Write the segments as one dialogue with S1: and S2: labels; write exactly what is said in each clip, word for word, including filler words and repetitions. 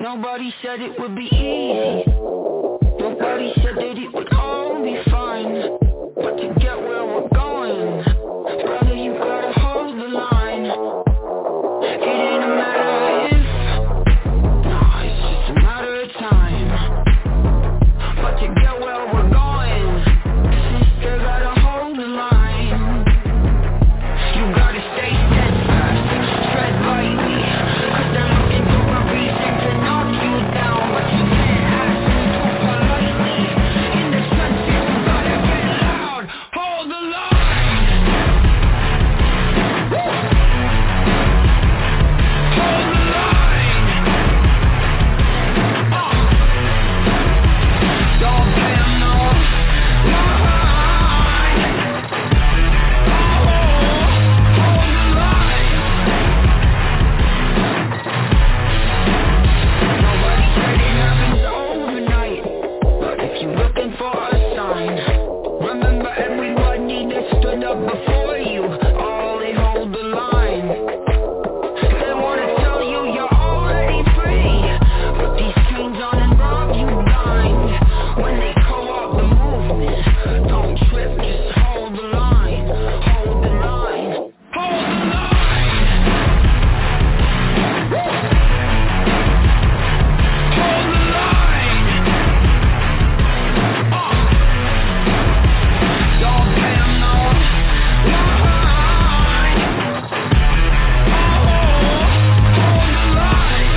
S1: Nobody said it would be easy. Nobody said that it would all be fine. But to get where we're going, brother, you gotta hold the line. It ain't a matter if, no, it's just a matter of time. But to get where we're going, sister, gotta hold the line. You gotta stay steadfast, tread lightly, cause they're looking for a reason to knock you down. But you can't ask too politely. In the trenches, you gotta get loud. Hold the line. Hold the line. Uh. Don't pay 'em no mind. Oh, hold the line. Nobody said it happens overnight, but if you're looking for a sign, remember everybody that stood up before you, all they hold the line. They wanna tell you you're already free, but these chains on and rob you blind. When they call out the movement, don't trip, just hold the line. Hold the line. Hold the line. Hold the line. Uh. Don't pay 'em no mind. Oh, hold the line.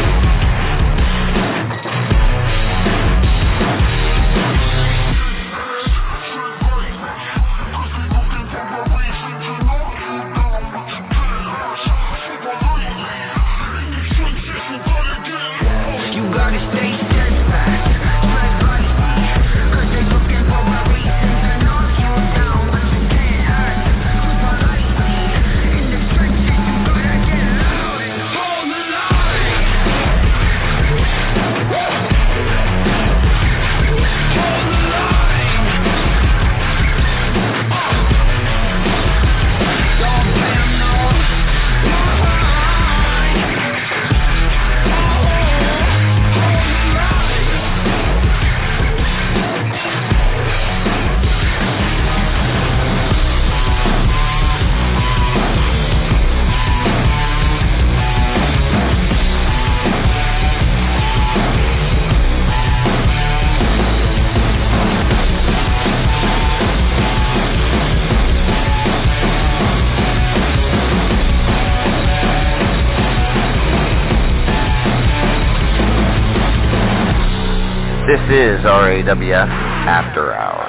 S1: You gotta stay steadfast, tread lightly, cause they're looking for a reason to knock you down. But you can't act too politely. In the trenches, you gotta get loud and hold the line. Hold the line. Uh. Don't pay 'em no mind. Oh, hold the line.
S2: This is R A W F After Hours.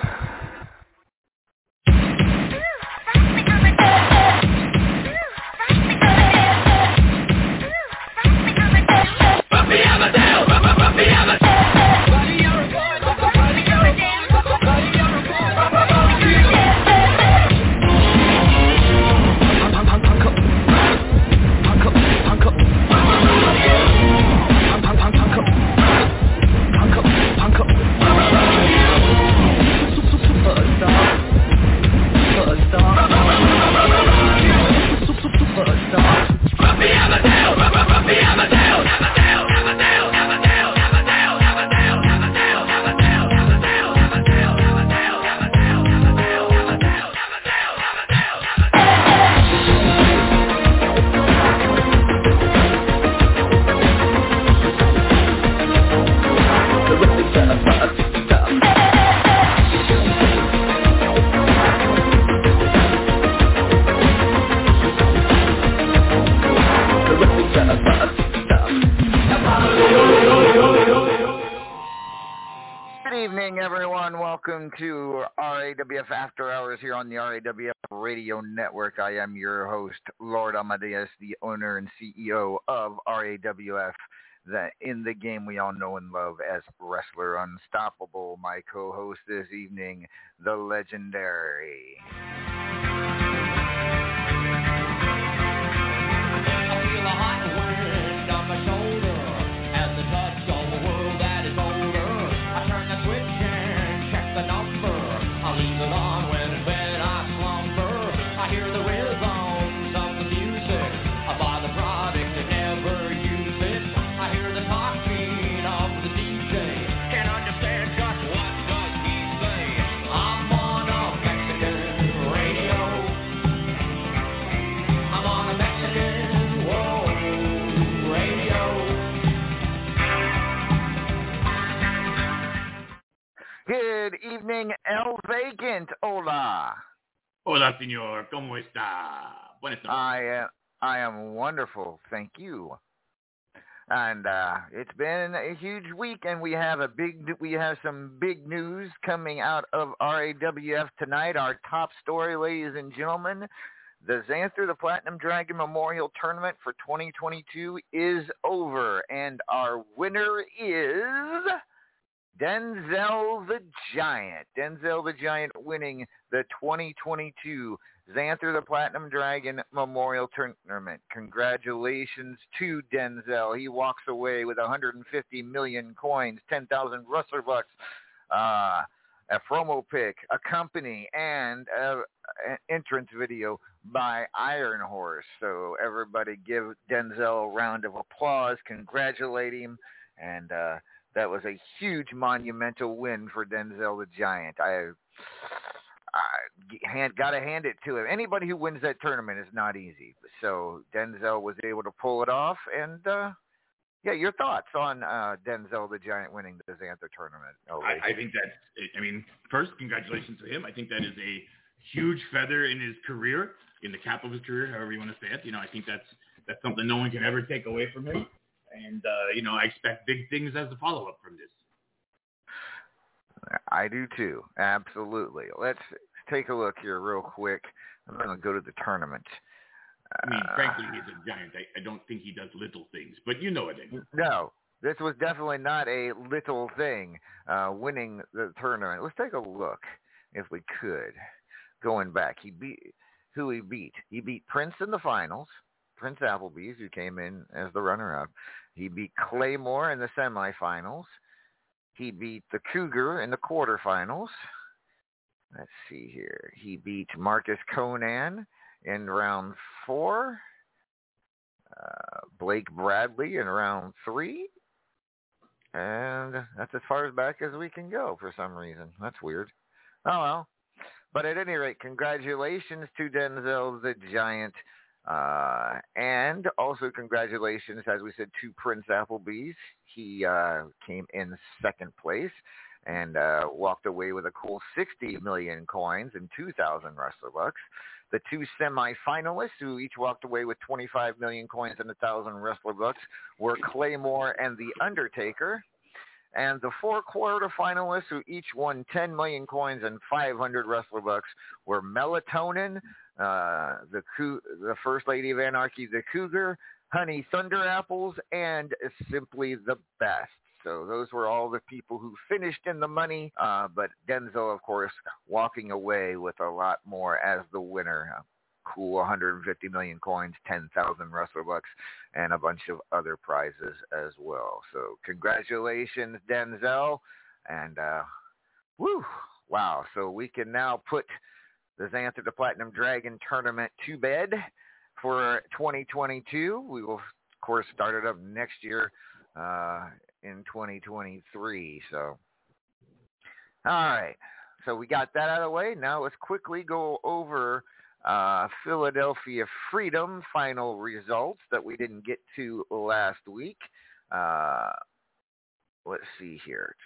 S2: Good evening, everyone. Welcome to R A W F After Hours here on the R A W F Radio Network. I am your host, Lord Amadeus, the owner and C E O of R A W F, the, in the game we all know and love as Wrestler Unstoppable. My co-host this evening, the legendary.
S3: I feel a hot wind on my shoulder as the touch on the world that is older. I turn the switch and check the number. I leave it on when in bed I slumber. I hear the rhythms of the music. I buy the product and never use it. I hear the
S2: good evening, El Vacant. Hola.
S4: Hola, señor. ¿Cómo está? Buenas noches.
S2: I am, I am wonderful. Thank you. And uh, it's been a huge week, and we have a big, we have some big news coming out of R A W F tonight. Our top story, ladies and gentlemen, the Xanther the Platinum Dragon Memorial Tournament for twenty twenty-two is over, and our winner is Denzel the Giant. Denzel the Giant winning the twenty twenty-two Xanther the Platinum Dragon Memorial Tournament. Congratulations to Denzel. He walks away with one hundred fifty million coins, ten thousand Rustler bucks, uh, a promo pic, a company, and a, an entrance video by Iron Horse. So everybody give Denzel a round of applause, congratulate him, and uh, that was a huge monumental win for Denzel the Giant. I, I hand, gotta hand it to him. Anybody who wins that tournament is not easy. So Denzel was able to pull it off. And uh, yeah, your thoughts on uh, Denzel the Giant winning the Xanther tournament?
S4: I, I think that's, I mean, first, congratulations to him. I think that is a huge feather in his career, in the cap of his career, however you want to say it. You know, I think that's that's something no one can ever take away from him. And, uh, you know, I expect big things as a follow-up from this.
S2: I do too. Absolutely. Let's take a look here real quick. I'm going to go to the tournament.
S4: I mean, frankly, he's a giant. I, I don't think he does little things, but you know it.
S2: No, this was definitely not a little thing, uh, winning the tournament. Let's take a look, if we could. Going back, he beat who he beat. He beat Prince in the finals, Prince Applebee's, who came in as the runner-up. He beat Claymore in the semifinals. He beat the Cougar in the quarterfinals. Let's see here. He beat Marcus Conan in round four. Uh, Blake Bradley in round three. And that's as far as back as we can go for some reason. That's weird. Oh, well. But at any rate, congratulations to Denzel the Giant. Uh, and also congratulations, as we said, to Prince Applebee's. He uh, came in second place and uh, walked away with a cool sixty million coins and two thousand Rustler bucks. The two semifinalists, who each walked away with twenty-five million coins and one thousand Rustler bucks, were Claymore and The Undertaker. And the four quarterfinalists, who each won ten million coins and five hundred Rustler bucks, were Melatonin, uh, the Cou- the First Lady of Anarchy, the Cougar, Honey Thunder Apples, and Simply the Best. So those were all the people who finished in the money, uh, but Denzel, of course, walking away with a lot more as the winner. Uh, cool one hundred fifty million coins, ten thousand Rustler bucks, and a bunch of other prizes as well. So congratulations, Denzel. And, uh, woo, wow. So we can now put the Xanther the Platinum Dragon tournament to bed for twenty twenty-two. We will, of course, start it up next year uh, in twenty twenty-three. So, all right. So we got that out of the way. Now let's quickly go over Uh, Philadelphia Freedom final results that we didn't get to last week. Uh, let's see here.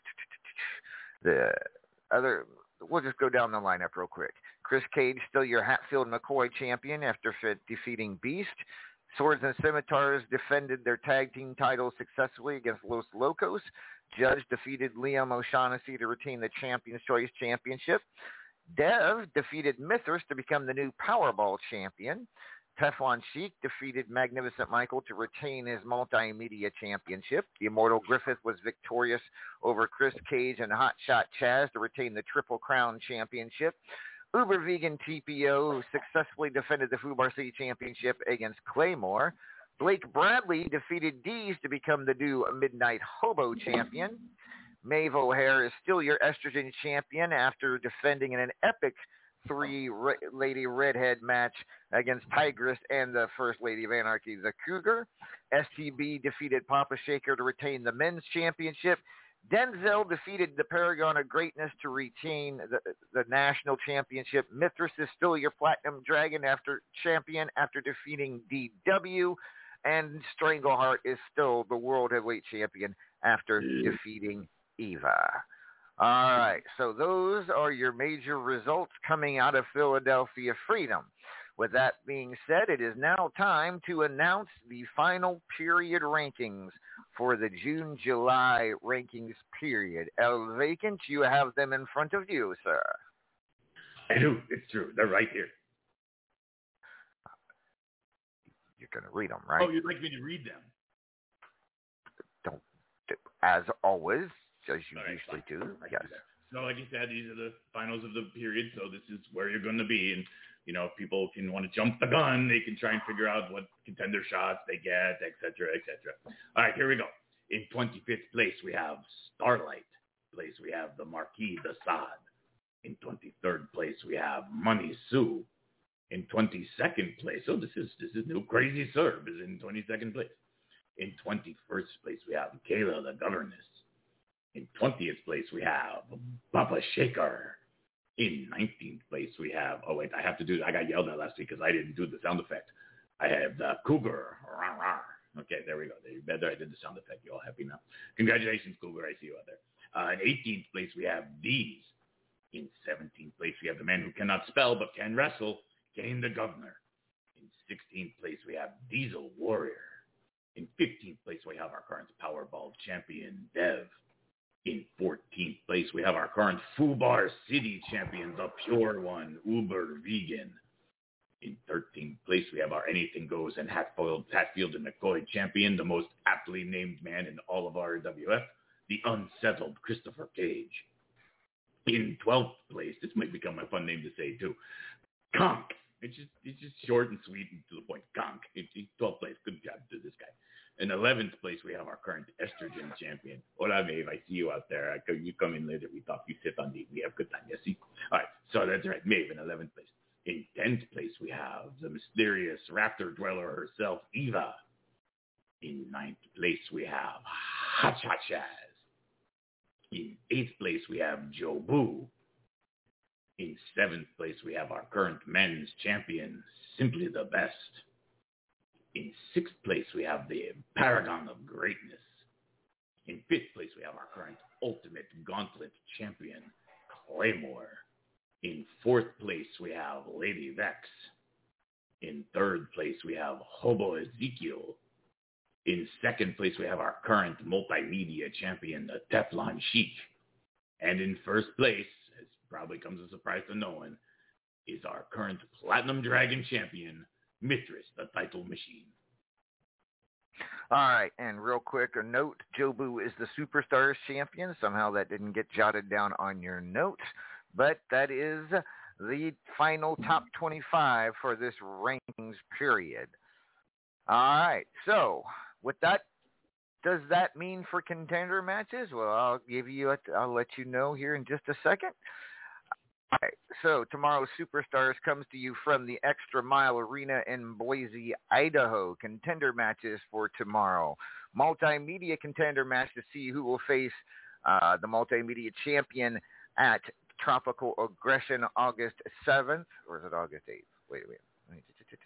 S2: The other, we'll just go down the lineup real quick. Chris Cage, still your Hatfield McCoy champion after fit, defeating Beast. Swords and Scimitars defended their tag team titles successfully against Los Locos. Judge defeated Liam O'Shaughnessy to retain the Champions Choice Championship. Dev defeated Mithras to become the new Powerball champion. Teflon Sheik defeated Magnificent Michael to retain his multimedia championship. The Immortal Griffith was victorious over Chris Cage and Hotshot Chaz to retain the Triple Crown championship. Uber Vegan T P O successfully defended the Fubar City championship against Claymore. Blake Bradley defeated Dees to become the new Midnight Hobo champion. Maeve O'Hare is still your estrogen champion after defending in an epic three-lady redhead match against Tigress and the First Lady of Anarchy, the Cougar. S T B defeated Papa Shaker to retain the men's championship. Denzel defeated the Paragon of Greatness to retain the, the national championship. Mithras is still your Platinum Dragon after champion after defeating D W. And Strangleheart is still the World Heavyweight Champion after defeating Eva. All right, so those are your major results coming out of Philadelphia Freedom. With that being said, it is now time to announce the final period rankings for the June-July rankings period. El Vacant, you have them in front of you, sir.
S4: I do. It's true. They're right here.
S2: You're going to read them, right?
S4: Oh, you'd like me to read them?
S2: Don't, as always, as you
S4: right,
S2: usually
S4: fine.
S2: do.
S4: I
S2: Yes.
S4: do so, like you said, these are the finals of the period, so this is where you're going to be. And, you know, if people can want to jump the gun, they can try and figure out what contender shots they get, et cetera, et cetera. All right, here we go. In twenty-fifth place, we have Starlight. Place, we have the Marquis de Sade. In twenty-third place, we have Money Sue. In twenty-second place, oh, this is this is new. Crazy Serb is in twenty-second place. In twenty-first place, we have Kayla the Governess. In twentieth place, we have Bubba Shaker. In nineteenth place, we have, oh, wait, I have to do, I got yelled at last week because I didn't do the sound effect. I have the Cougar. Rah, rah. Okay, there we go. There, better I did the sound effect. You all happy now? Congratulations, Cougar. I see you out there. Uh, in eighteenth place, we have D's. In seventeenth place, we have the man who cannot spell but can wrestle, Kane the Governor. In sixteenth place, we have Diesel Warrior. In fifteenth place, we have our current Powerball champion, Dev. In fourteenth place, we have our current Fubar City champion, the pure one, Uber Vegan. In thirteenth place, we have our Anything Goes and Hatfield, Hatfield and McCoy champion, the most aptly named man in all of R A W F, the unsettled Christopher Cage. In twelfth place, this might become a fun name to say too, Conk. It's just it's just short and sweet and to the point. Conk. It's twelfth place. Good job to this guy. In eleventh place, we have our current estrogen champion. Hola, Maeve. I see you out there. I, you come in later. We talk. You sit on the. We have good time. Yes, see? All right. So that's right. Maeve in eleventh place. In tenth place, we have the mysterious raptor dweller herself, Eva. In ninth place, we have Hot Shot Chaz. In eighth place, we have Joe Boo. In seventh place, we have our current men's champion, Simply the Best. In sixth place, we have the Paragon of Greatness. In fifth place, we have our current Ultimate Gauntlet champion, Claymore. In fourth place, we have Lady Vex. In third place, we have Hobo Ezekiel. In second place, we have our current multimedia champion, the Teflon Sheik. And in first place, as probably comes as a surprise to no one, is our current Platinum Dragon champion, Mithras, the title machine.
S2: All right, and real quick, a note, Jobu is the Superstars champion. Somehow that didn't get jotted down on your notes, but that is the final top twenty-five for this rankings period. All right, so with that, does that mean for contender matches? Well, I'll give you, a, I'll let you know here in just a second. All right, so tomorrow's Superstars comes to you from the Extra Mile Arena in Boise, Idaho. Contender matches for tomorrow. Multimedia contender match to see who will face uh, the multimedia champion at Tropical Aggression August seventh. Or is it August eighth? Wait a minute.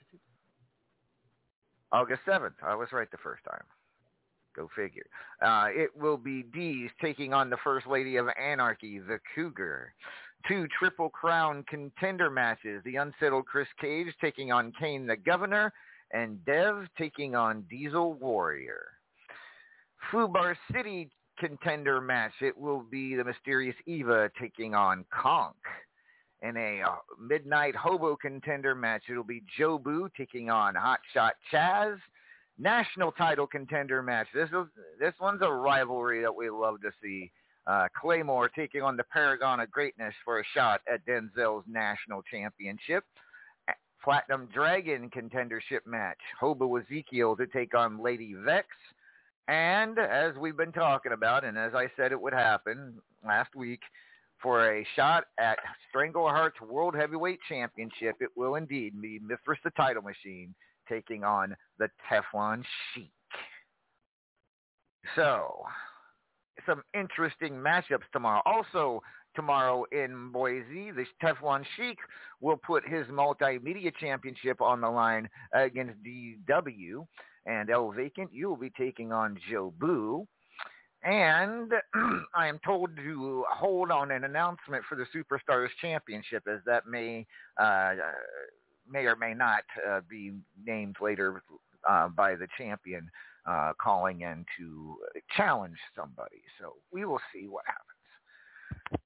S2: August seventh. I was right the first time. Go figure. Uh, it will be D's taking on the First Lady of Anarchy, the Cougar. Two Triple Crown contender matches. The Unsettled Chris Cage taking on Kane the Governor, and Dev taking on Diesel Warrior. Fubar City contender match. It will be the Mysterious Eva taking on Conk. In a uh, Midnight Hobo contender match, it'll be Jobu taking on Hot Shot Chaz. National title contender match. This is this one's a rivalry that we love to see. Uh, Claymore taking on the Paragon of Greatness for a shot at Denzel's national championship. Platinum Dragon contendership match. Hobo Ezekiel to take on Lady Vex. And as we've been talking about, and as I said it would happen last week, for a shot at Strangleheart's World Heavyweight Championship, it will indeed be Mithras the Title Machine taking on the Teflon Sheik. So, some interesting matchups tomorrow. Also, tomorrow in Boise, the Teflon Sheik will put his multimedia championship on the line against D W. And El Vacant, you will be taking on Joe Boo. And I am told to hold on an announcement for the Superstars Championship, as that may uh, may or may not uh, be named later uh, by the champion uh, calling in to challenge somebody. So we will see what happens.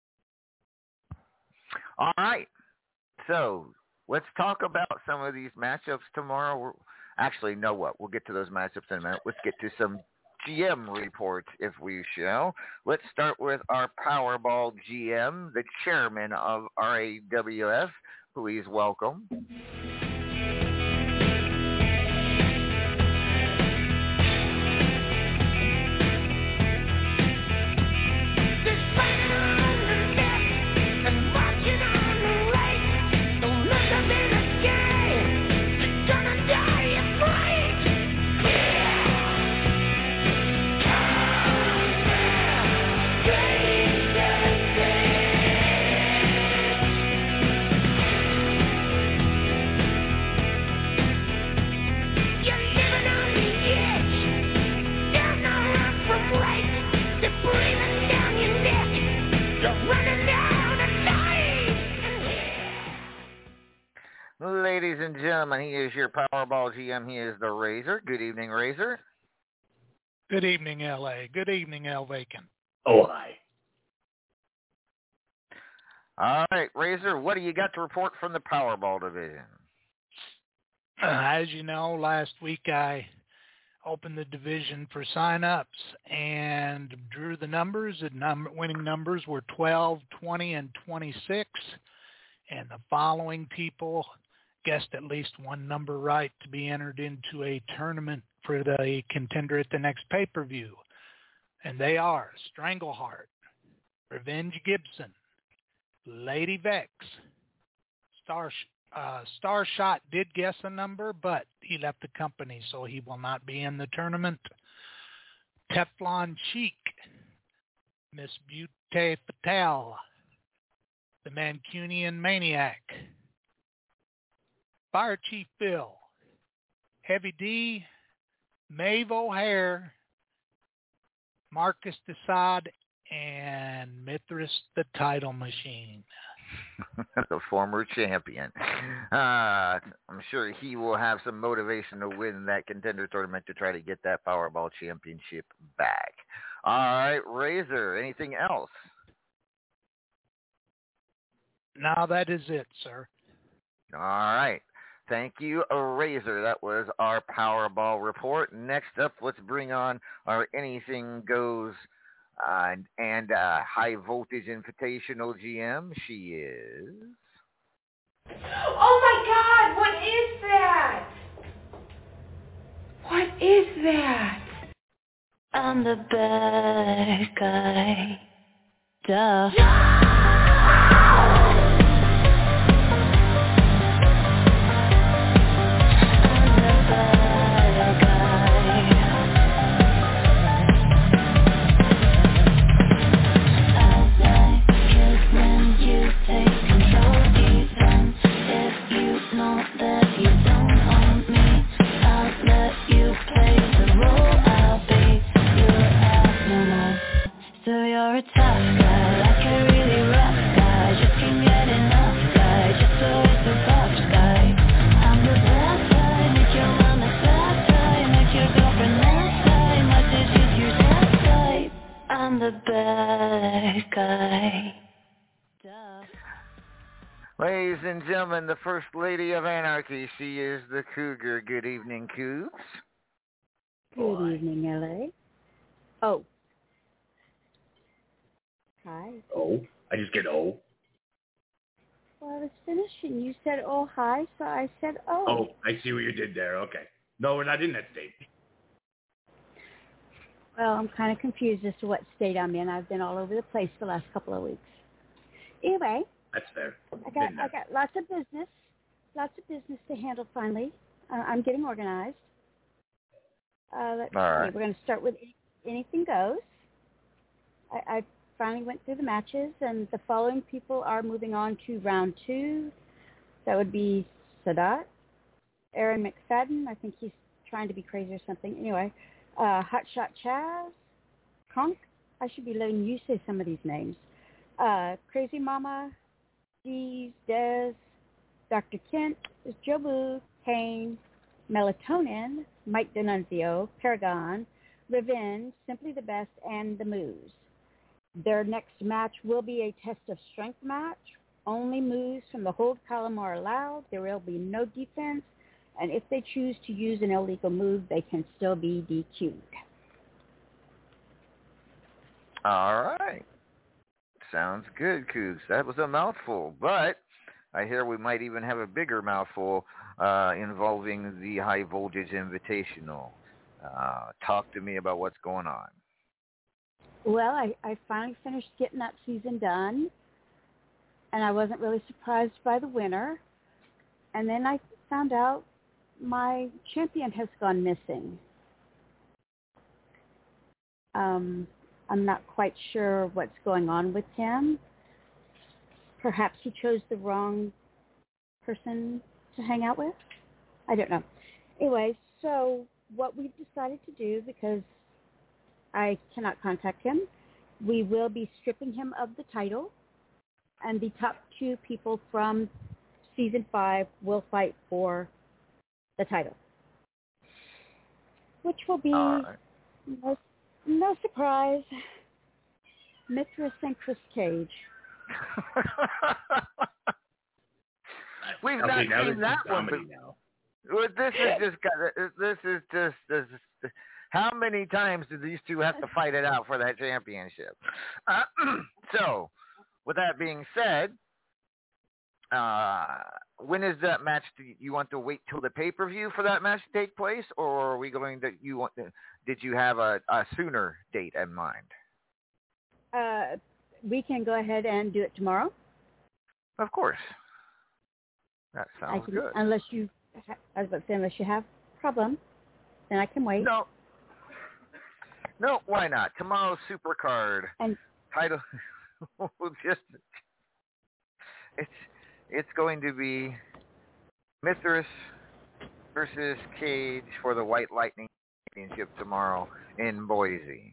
S2: All right. So let's talk about some of these matchups tomorrow. Actually, know what? We'll get to those matchups in a minute. Let's get to some G M reports, if we shall. Let's start with our Powerball G M, the chairman of R A W F. Please welcome. Ladies and gentlemen, he is your Powerball G M. He is the Razor. Good evening, Razor.
S5: Good evening, L A. Good evening, Al Bacon.
S4: Oh, hi.
S2: All right, Razor, what do you got to report from the Powerball division?
S5: Uh, as you know, last week I opened the division for sign-ups and drew the numbers. The num- winning numbers were twelve, twenty, and twenty-six. And the following people guessed at least one number right to be entered into a tournament for the contender at the next pay-per-view. And they are Strangleheart, Revenge Gibson, Lady Vex, Star uh, Starshot did guess a number, but he left the company, so he will not be in the tournament. Teflon Cheek, Miss Butte Patel, the Mancunian Maniac, Fire Chief Bill, Heavy D, Maeve O'Hare, Marcus Desaad, and Mithras the Title Machine.
S2: The former champion. Uh, I'm sure he will have some motivation to win that contender tournament to try to get that Powerball championship back. All right, Razor, anything else?
S5: No, that is it, sir.
S2: All right. Thank you, Razor. That was our Powerball report. Next up, let's bring on our Anything Goes uh, and uh, High Voltage Invitational G M. She is...
S6: Oh, my God! What is that? What is that?
S7: I'm the bad guy. Duh.
S2: Ladies and gentlemen, the First Lady of Anarchy, she is the Cougar. Good evening, Cougs.
S8: Good Boy. evening, L A. Oh. Hi.
S4: Oh? I just get oh?
S8: Well, I was finishing. You said oh, hi, so I said oh.
S4: Oh, I see what you did there. Okay. No, we're not in that state.
S8: Well, I'm kind of confused as to what state I'm in. I've been all over the place the last couple of weeks. Anyway.
S4: That's fair.
S8: I got I got lots of business, lots of business to handle finally. Uh, I'm getting organized. Uh, let's
S2: all
S8: see.
S2: Right.
S8: We're going to start with Anything Goes. I, I finally went through the matches, and the following people are moving on to round two. That would be Sadat, Aaron McFadden. I think he's trying to be crazy or something. Anyway, uh, Hotshot Chaz, Honk, I should be letting you say some of these names. Uh, Crazy Mama, Deez, Dez, Doctor Kent, Jobu, Kane, Melatonin, Mike D'Annunzio, Paragon, Revenge, Simply the Best, and The Moose. Their next match will be a test of strength match. Only moves from the hold column are allowed. There will be no defense. And if they choose to use an illegal move, they can still be D Q'd.
S2: All right. Sounds good, Cougs. That was a mouthful, but I hear we might even have a bigger mouthful uh, involving the High Voltage Invitational. Uh, talk to me about what's going on.
S8: Well, I, I finally finished getting that season done, and I wasn't really surprised by the winner. And then I found out my champion has gone missing. Um, I'm not quite sure what's going on with him. Perhaps he chose the wrong person to hang out with. I don't know. Anyway, so what we've decided to do, because I cannot contact him, we will be stripping him of the title, and the top two people from season five will fight for the title, which will be
S2: All right.
S8: no, no surprise, Mithras and Chris Cage.
S2: We've
S4: Okay,
S2: not
S4: now
S2: seen
S4: this
S2: that
S4: is
S2: one.
S4: comedy
S2: But
S4: now.
S2: well, this is just this is just this. Is, how many times do these two have to fight it out for that championship? Uh, so, with that being said, uh, when is that match? Do you want to wait till the pay-per-view for that match to take place, or are we going to? You want? To, did you have a, a sooner date in mind?
S8: Uh, we can go ahead and do it tomorrow.
S2: Of course. That
S8: I
S2: sounds
S8: can,
S2: good.
S8: Unless you, I was about to say, unless you have a problem, then I can wait.
S2: No. No, why not? Tomorrow's Supercard
S8: And
S2: title will just it's it's going to be Mithras versus Cage for the White Lightning Championship tomorrow in Boise.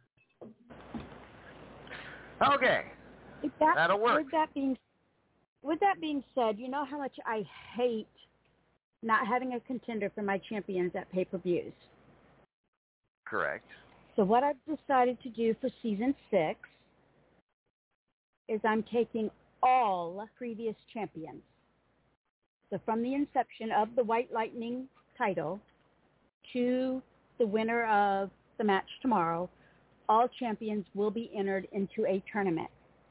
S2: Okay.
S8: with that,
S2: That'll work.
S8: With that being, with that being said, you know how much I hate not having a contender for my champions at pay-per-views.
S2: Correct.
S8: So what I've decided to do for season six is I'm taking all previous champions. So from the inception of the White Lightning title to the winner of the match tomorrow, all champions will be entered into a tournament.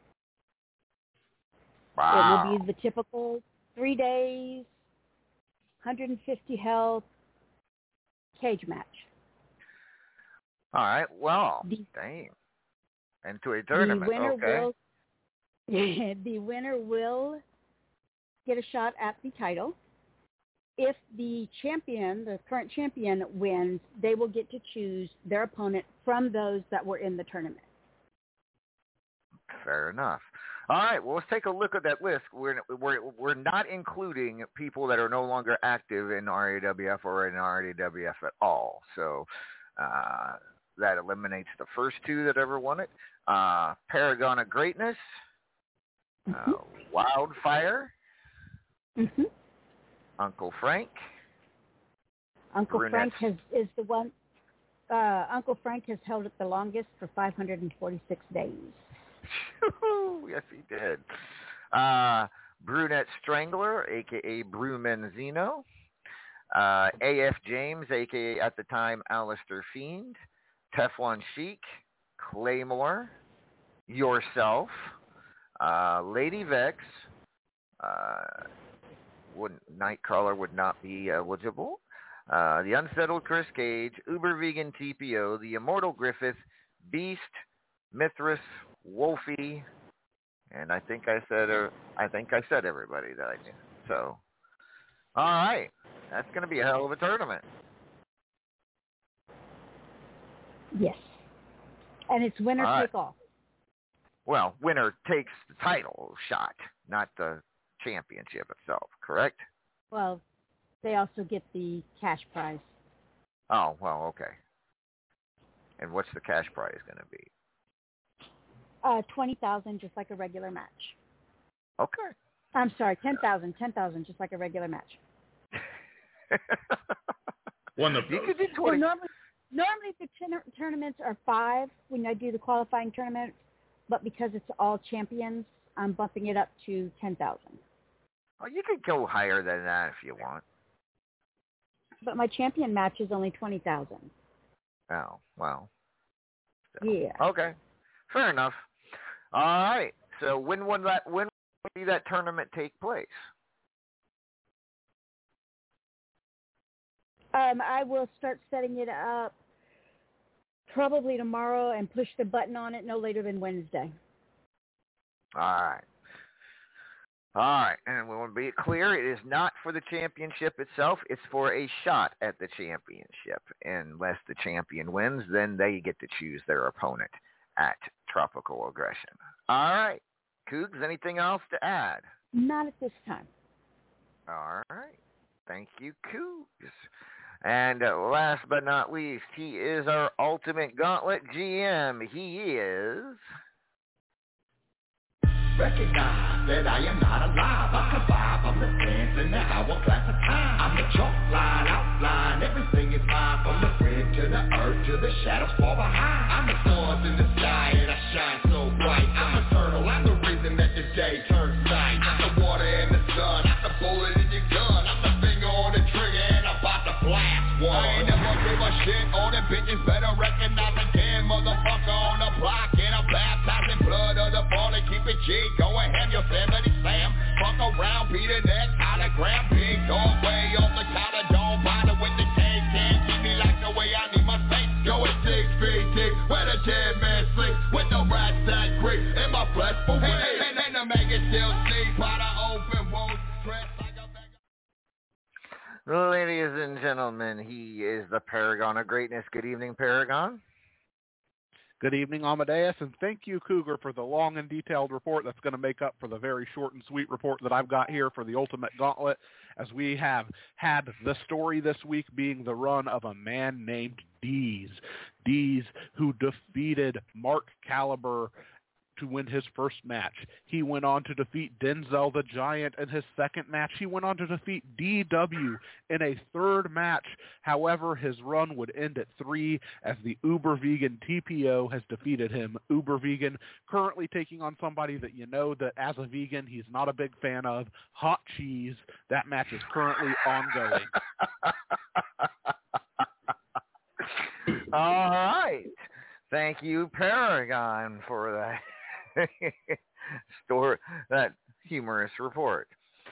S2: Wow.
S8: It will be the typical three days, one hundred fifty health cage match.
S2: All right. Well,
S8: The,
S2: dang. Into a tournament.
S8: The winner
S2: okay.
S8: will the winner will get a shot at the title. If the champion, the current champion, wins, they will get to choose their opponent from those that were in the tournament.
S2: Fair enough. All right, well, let's take a look at that list. We're we're we're not including people that are no longer active in R A W F or in R A W F at all. So uh, that eliminates the first two that ever won it. Uh, Paragon of Greatness,
S8: Mm-hmm.
S2: uh, Wildfire,
S8: Mm-hmm.
S2: Uncle Frank.
S8: Uncle
S2: Brunettes.
S8: Frank has is the one. Uh, Uncle Frank has held it the longest for five hundred forty-six days.
S2: Yes, he did. Uh, Brunette Strangler, a k a. Brew Menzino. Uh, A F James, a k a at the time Alistair Fiend. Teflon Sheik. Claymore. Yourself. Uh, Lady Vex. Uh, would, Nightcrawler would not be eligible. Uh, the Unsettled Chris Cage. Uber Vegan T P O. The Immortal Griffith. Beast. Mithras. Wolfie, and I think I said uh, I think I said everybody that I knew. So, all right, that's going to be a hell of a tournament.
S8: Yes, and it's winner
S2: All right.
S8: take all.
S2: Well, winner takes the title shot, not the championship itself. Correct?
S8: Well, they also get the cash prize.
S2: Oh well, okay. And what's the cash prize going to be?
S8: Uh, twenty thousand, just like a regular match.
S2: Okay.
S8: I'm sorry, ten thousand, ten thousand, just like a regular match.
S4: One of
S2: You
S4: those.
S2: could do
S8: Well,
S2: twenty.
S8: normally, normally the ten- tournaments are five when I do the qualifying tournament, but because it's all champions, I'm bumping it up to ten thousand.
S2: Oh, you could go higher than that if you want.
S8: But my champion match is only twenty thousand.
S2: Oh, well. So,
S8: Yeah.
S2: Okay. Fair enough. All right. So when would that when would that tournament take place?
S8: Um, I will start setting it up probably tomorrow and push the button on it no later than Wednesday.
S2: All right. All right. And we want to be clear, it is not for the championship itself. It's for a shot at the championship. Unless the champion wins, then they get to choose their opponent at Tropical Aggression. All right. Cougs, anything else to add?
S8: Not at this time.
S2: All right. Thank you, Cougs. And uh, last but not least, he is our ultimate gauntlet G M. He is...
S3: Recognize that I am not alive. I survive. I'm the dance in the hourglass of time. I'm the chalk line, outline. Everything is mine. From the red to the earth to the shadows far behind. I'm the stars in the sky and I shine so bright. I'm eternal. I'm the reason that the day turns night. I'm the water and the sun. I'm the bullet in your gun. I'm the finger on the trigger and I'm about to blast one. I ain't never give a shit. All them bitches better recognize a damn motherfucker on the block. And I'm baptizing blood of the fallen. Keep it G. Go ahead, your family slam. Fuck around, beat the neck, hologram, big dog way off the collar. Don't bother with the cake, can't keep me like the way I need my space. Go at six feet deep, where the dead man sleep, with the rat sack creep, and my flesh for hey, hey, and, and the maggot still sleep, by the open wounds, dressed like a bag of...
S2: Ladies and gentlemen, he is the Paragon of Greatness. Good evening, Paragon.
S9: Good evening, Amadeus, and thank you, Cougar, for the long and detailed report that's going to make up for the very short and sweet report that I've got here for the Ultimate Gauntlet, as we have had the story this week being the run of a man named Deez. Deez, who defeated Mark Caliber to win his first match. He went on to defeat Denzel the Giant in his second match. He went on to defeat D W in a third match. However, his run would end at three as the Uber Vegan T P O has defeated him. Uber Vegan currently taking on somebody that you know that as a vegan he's not a big fan of, Hot Cheese. That match is currently ongoing.
S2: All right. Thank you, Paragon, for that store that humorous report.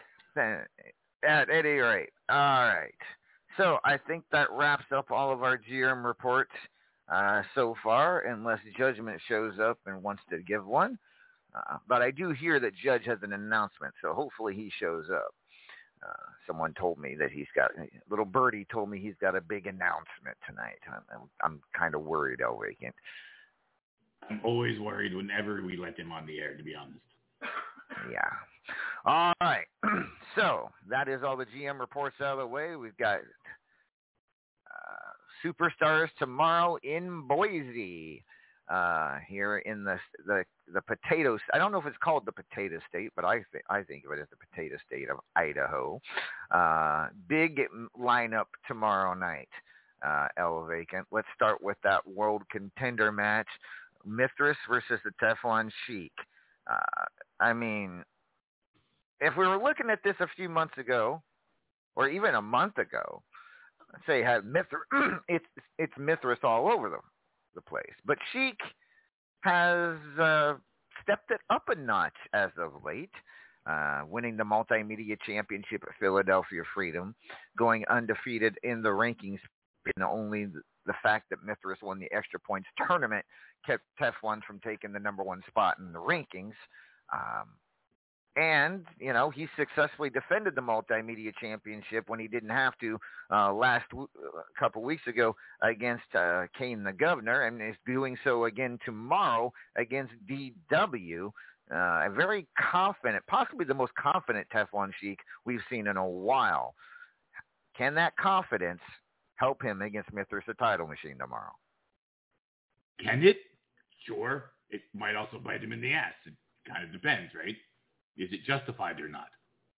S2: At any rate, all right. So I think that wraps up all of our G M reports uh, so far, unless Judgment shows up and wants to give one. Uh, but I do hear that Judge has an announcement, so hopefully he shows up. Uh, someone told me that he's got, little birdie told me he's got a big announcement tonight. I'm, I'm, I'm kind of worried, El Vacant.
S4: I'm always worried whenever we let him on the air, to be honest.
S2: Yeah. All right. So that is all the G M reports out of the way. We've got uh, Superstars tomorrow in Boise. Uh, here in the the the potatoes. I don't know if it's called the Potato State, but I think I think of it as the Potato State of Idaho. Uh, big lineup tomorrow night. Uh, El Vacant. Let's start with that World Contender match: Mithras versus the Teflon Sheik. Uh, I mean, if we were looking at this a few months ago, or even a month ago, let's say had Mithras, it's it's Mithras all over them. The place, but Sheik has uh, stepped it up a notch as of late, uh, winning the Multimedia Championship at Philadelphia Freedom, going undefeated in the rankings, and only the fact that Mithras won the Extra Points tournament kept Teflon from taking the number one spot in the rankings. Um, And, you know, he successfully defended the Multimedia Championship when he didn't have to uh, last w- a couple weeks ago against uh, Kane the Governor, and is doing so again tomorrow against D W. Uh, a very confident, possibly the most confident Teflon Sheik we've seen in a while. Can that confidence help him against Mithras, the title machine, tomorrow?
S4: Can it? Sure. It might also bite him in the ass. It kind of depends, right? Is it justified or not?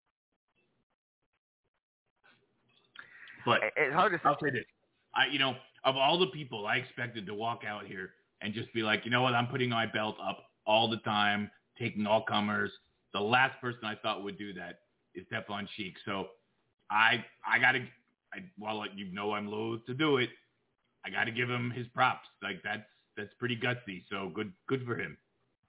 S4: But
S2: it's hard to say.
S4: I'll say this. I, you know, of all the people I expected to walk out here and just be like, you know what, I'm putting my belt up all the time, taking all comers. The last person I thought would do that is Teflon Sheik. So I I got to, while you know I'm loath to do it, I got to give him his props. Like that's that's pretty gutsy. So good good for him.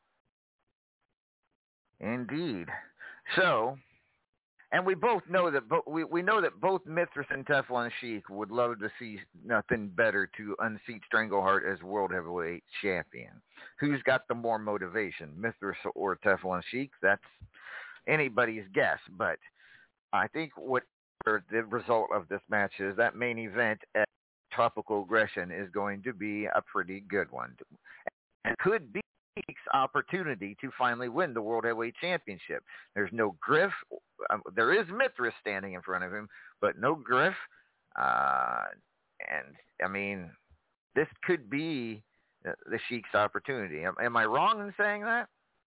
S2: Indeed. So, and we both know that bo- we we know that both Mithras and Teflon Sheik would love to see nothing better to unseat Strangleheart as World Heavyweight Champion. Who's got the more motivation, Mithras or Teflon Sheik? That's anybody's guess. But I think what the result of this match is, that main event at Tropical Aggression is going to be a pretty good one. It could be Sheik's opportunity to finally win the World Heavyweight Championship. There's no Griff. Um, there is Mithras standing in front of him, but no Griff. Uh, and, I mean, this could be the, the Sheik's opportunity. Am, am I wrong in saying that?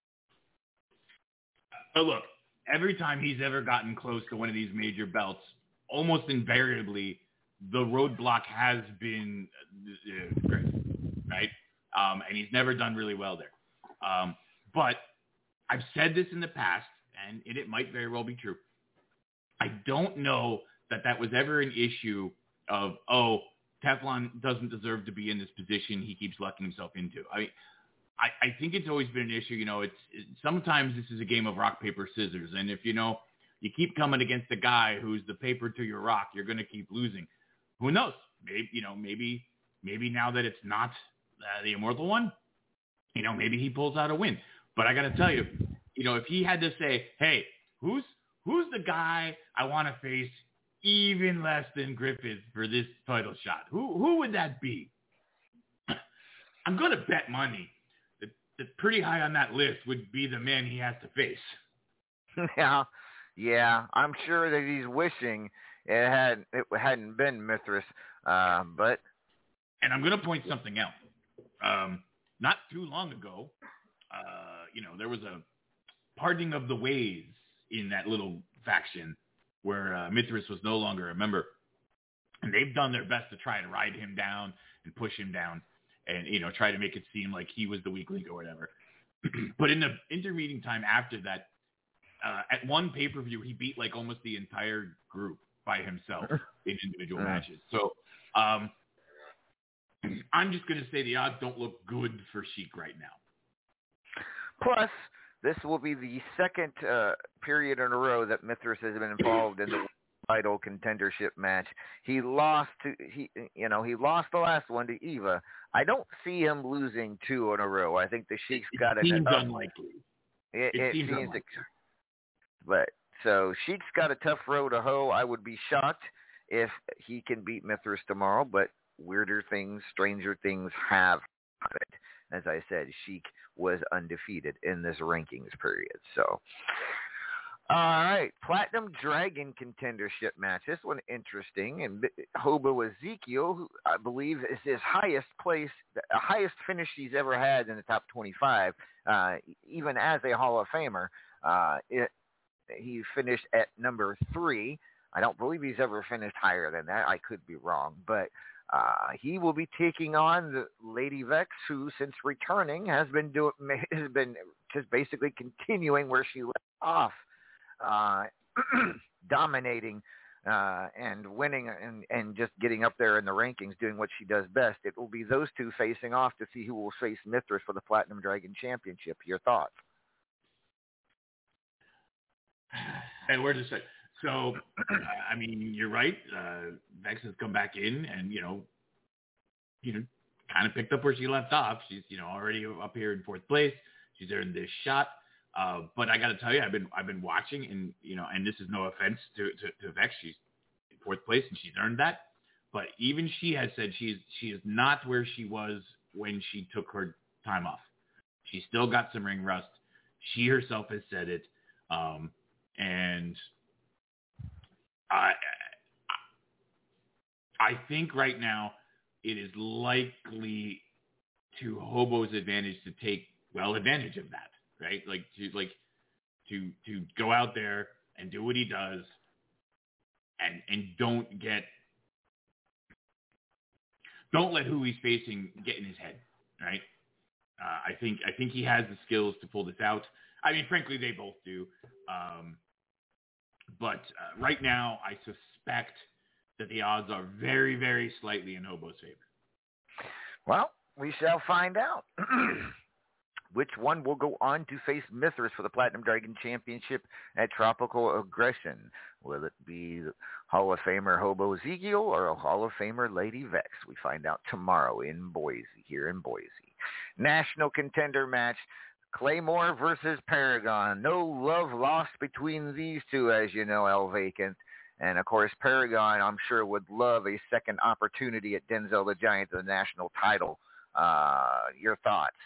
S4: Oh, look, every time he's ever gotten close to one of these major belts, almost invariably, the roadblock has been uh, Griff, right? Um, and he's never done really well there. Um, but I've said this in the past, and it, it might very well be true. I don't know that that was ever an issue of, oh, Teflon doesn't deserve to be in this position he keeps lucking himself into. I mean, I, I think it's always been an issue. You know, it's it, sometimes this is a game of rock, paper, scissors. And if, you know, you keep coming against a guy who's the paper to your rock, you're going to keep losing. Who knows? Maybe, you know, maybe, maybe now that it's not uh, the Immortal One, you know, maybe he pulls out a win. But I got to tell you, you know, if he had to say, hey, who's who's the guy I want to face even less than Griffith for this title shot, who who would that be? I'm going to bet money that, that pretty high on that list would be the man he has to face.
S2: Yeah, yeah, I'm sure that he's wishing it had it hadn't been Mithras, uh, but.
S4: And I'm going to point something out. Um, not too long ago, uh, you know, there was a parting of the ways in that little faction where uh, Mithras was no longer a member. And they've done their best to try and ride him down and push him down and, you know, try to make it seem like he was the weak link or whatever. But in the intermeeting time after that, uh, at one pay-per-view, he beat like almost the entire group by himself in individual matches. So, um, I'm just going to say the odds don't look good for Sheik right now.
S2: Plus, this will be the second uh, period in a row that Mithras has been involved in the title contendership match. He lost to he, you know, he lost the last one to Eva. I don't see him losing two in a row. I think the Sheik's
S4: it
S2: got
S4: it. Seems
S2: uh,
S4: unlikely.
S2: It,
S4: it,
S2: it
S4: seems,
S2: seems
S4: unlikely.
S2: But so Sheik's got a tough row to hoe. I would be shocked if he can beat Mithras tomorrow, but weirder things, stranger things have happened. As I said, Sheik was undefeated in this rankings period. So, all right, Platinum Dragon contendership match. This one interesting. And Hobo Ezekiel, who I believe is his highest place, the highest finish he's ever had in the top twenty-five, uh, even as a Hall of Famer. Uh, it, he finished at number three. I don't believe he's ever finished higher than that. I could be wrong, but Uh, he will be taking on the Lady Vex, who, since returning, has been doing has been just basically continuing where she left off, uh, dominating uh, and winning and, and just getting up there in the rankings, doing what she does best. It will be those two facing off to see who will face Mithras for the Platinum Dragon Championship. Your thoughts?
S4: And where does it? So, I mean, you're right. Uh, Vex has come back in and, you know, you know, kind of picked up where she left off. She's, you know, already up here in fourth place. She's earned this shot. Uh, but I got to tell you, I've been I've been watching, and, you know, and this is no offense to, to, to Vex. She's in fourth place, and she's earned that. But even she has said she's she is not where she was when she took her time off. She's still got some ring rust. She herself has said it. Um, and I, I think right now it is likely to Hobo's advantage to take well advantage of that, right? Like to like to to go out there and do what he does, and and don't get don't let who he's facing get in his head, right? Uh, I think I think he has the skills to pull this out. I mean, frankly, they both do. Um, but uh, right now, I suspect that the odds are very, very slightly in Hobo's favor.
S2: Well, we shall find out. Which one will go on to face Mithras for the Platinum Dragon Championship at Tropical Aggression? Will it be Hall of Famer Hobo Ezekiel or a Hall of Famer Lady Vex? We find out tomorrow in Boise, here in Boise. National contender match, Claymore versus Paragon. No love lost between these two, as you know, El Vacant. And, of course, Paragon, I'm sure, would love a second opportunity at Denzel the Giant, the national title. Uh, your thoughts?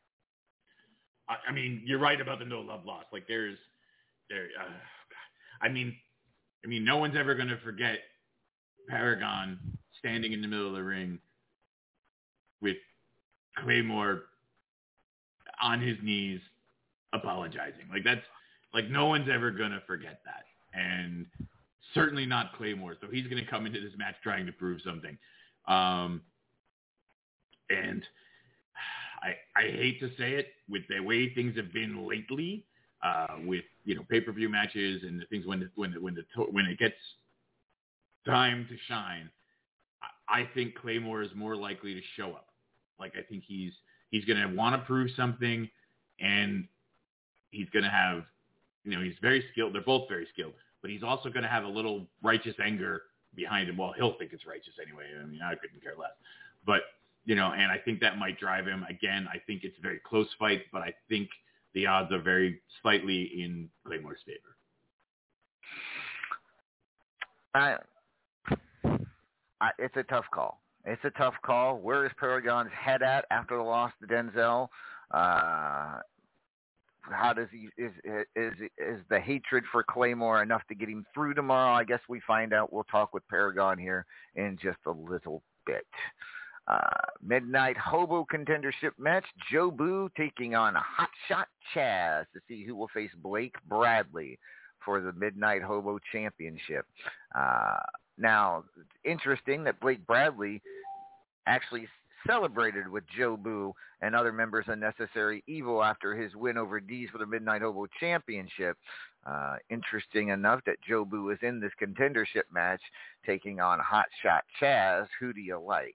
S4: I mean, you're right about the no love lost. Like there's, there. Uh, I mean, I mean, no one's ever going to forget Paragon standing in the middle of the ring with Claymore on his knees, apologizing. Like that's, like no one's ever going to forget that, and certainly not Claymore. So he's going to come into this match trying to prove something. Um, and. I, I hate to say it, with the way things have been lately, uh, with you know pay-per-view matches and the things when the, when the, when the when it gets time to shine, I, I think Claymore is more likely to show up. Like I think he's he's going to want to prove something, and he's going to have, you know, he's very skilled. They're both very skilled, but he's also going to have a little righteous anger behind him. Well, he'll think it's righteous anyway. I mean, I couldn't care less, but. You know, and I think that might drive him. Again, I think it's a very close fight, but I think the odds are very slightly in Claymore's favor.
S2: I, I, it's a tough call. It's a tough call. Where is Paragon's head at after the loss to Denzel? Uh, how does he is is is the hatred for Claymore enough to get him through tomorrow? I guess we find out. We'll talk with Paragon here in just a little bit. Uh, Midnight Hobo contendership match, Joe Boo taking on Hotshot Chaz to see who will face Blake Bradley for the Midnight Hobo Championship. Uh, now, it's interesting that Blake Bradley actually celebrated with Joe Boo and other members of Necessary Evil after his win over Deez for the Midnight Hobo Championship. Uh, interesting enough that Joe Boo is in this contendership match taking on Hotshot Chaz. Who do you like?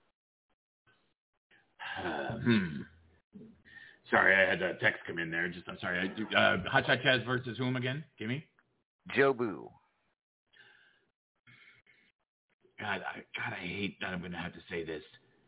S4: Uh, hmm. Sorry, I had a text come in there. Just, I'm sorry. I, uh, Hotshot Chaz versus whom again? Gimme?
S2: Joe Boo.
S4: God, I, God, I hate that I'm going to have to say this.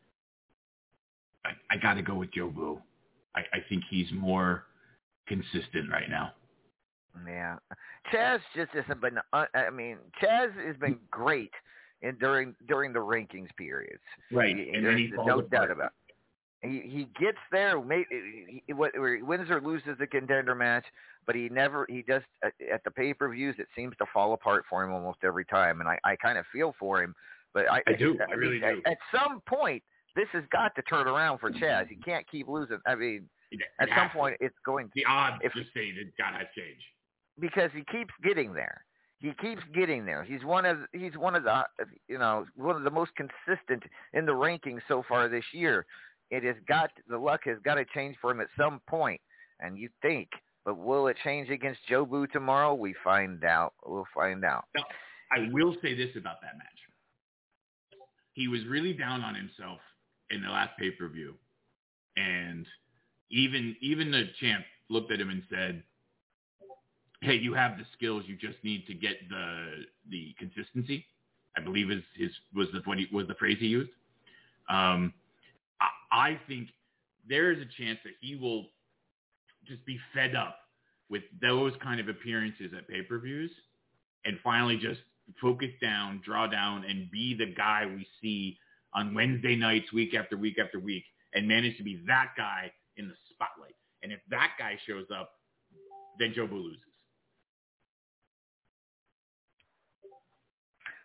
S4: I, I got to go with Joe Boo. I, I think he's more consistent right now.
S2: Yeah, Chaz just hasn't been. Uh, I mean, Chaz has been great in during during the rankings periods.
S4: Right,
S2: he,
S4: and then he falls
S2: no
S4: apart.
S2: doubt about it. He he gets there, maybe he, he, he wins or loses the contender match, but he never he does at the pay per views. It seems to fall apart for him almost every time, and I, I kind of feel for him. But I,
S4: I do, I,
S2: I
S4: really
S2: mean,
S4: do.
S2: At, at some point, this has got to turn around for Chaz. He can't keep losing. I mean,
S4: it,
S2: at
S4: it
S2: some point, it's going to.
S4: The odds
S2: if,
S4: just say that God has changed
S2: because he keeps getting there. He keeps getting there. He's one of he's one of the you know one of the most consistent in the rankings so far this year. It has got the luck has got to change for him at some point, and you think, but will it change against Joe Boo tomorrow? We find out. We'll find out.
S4: Now, I will say this about that match: he was really down on himself in the last pay per view, and even even the champ looked at him and said, "Hey, you have the skills. You just need to get the the consistency." I believe is his was the what he, was the phrase he used. Um, I, I think there is a chance that he will just be fed up with those kind of appearances at pay-per-views and finally just focus down, draw down, and be the guy we see on Wednesday nights, week after week after week, and manage to be that guy in the spotlight. And if that guy shows up, then Joe Boo loses.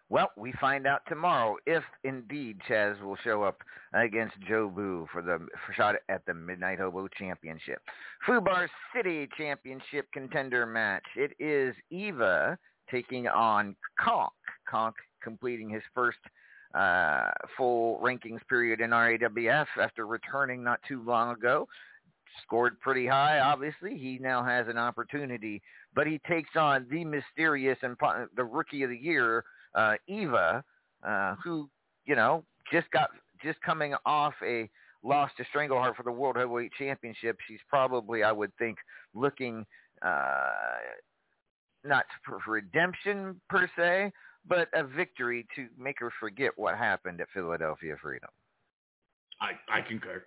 S2: Well, we find out tomorrow if indeed Chaz will show up against Jobu for the for shot at the Midnight Hobo Championship. Fubar City Championship contender match. It is Eva taking on Conk. Conk completing his first uh, full rankings period in R A W F after returning not too long ago. Scored pretty high, obviously. He now has an opportunity, but he takes on the mysterious and the Rookie of the Year, Uh, Eva, uh, who, you know, just got just coming off a loss to Strangleheart for the World Heavyweight Championship. She's probably, I would think, looking uh, not for redemption per se, but a victory to make her forget what happened at Philadelphia Freedom.
S4: I, I concur.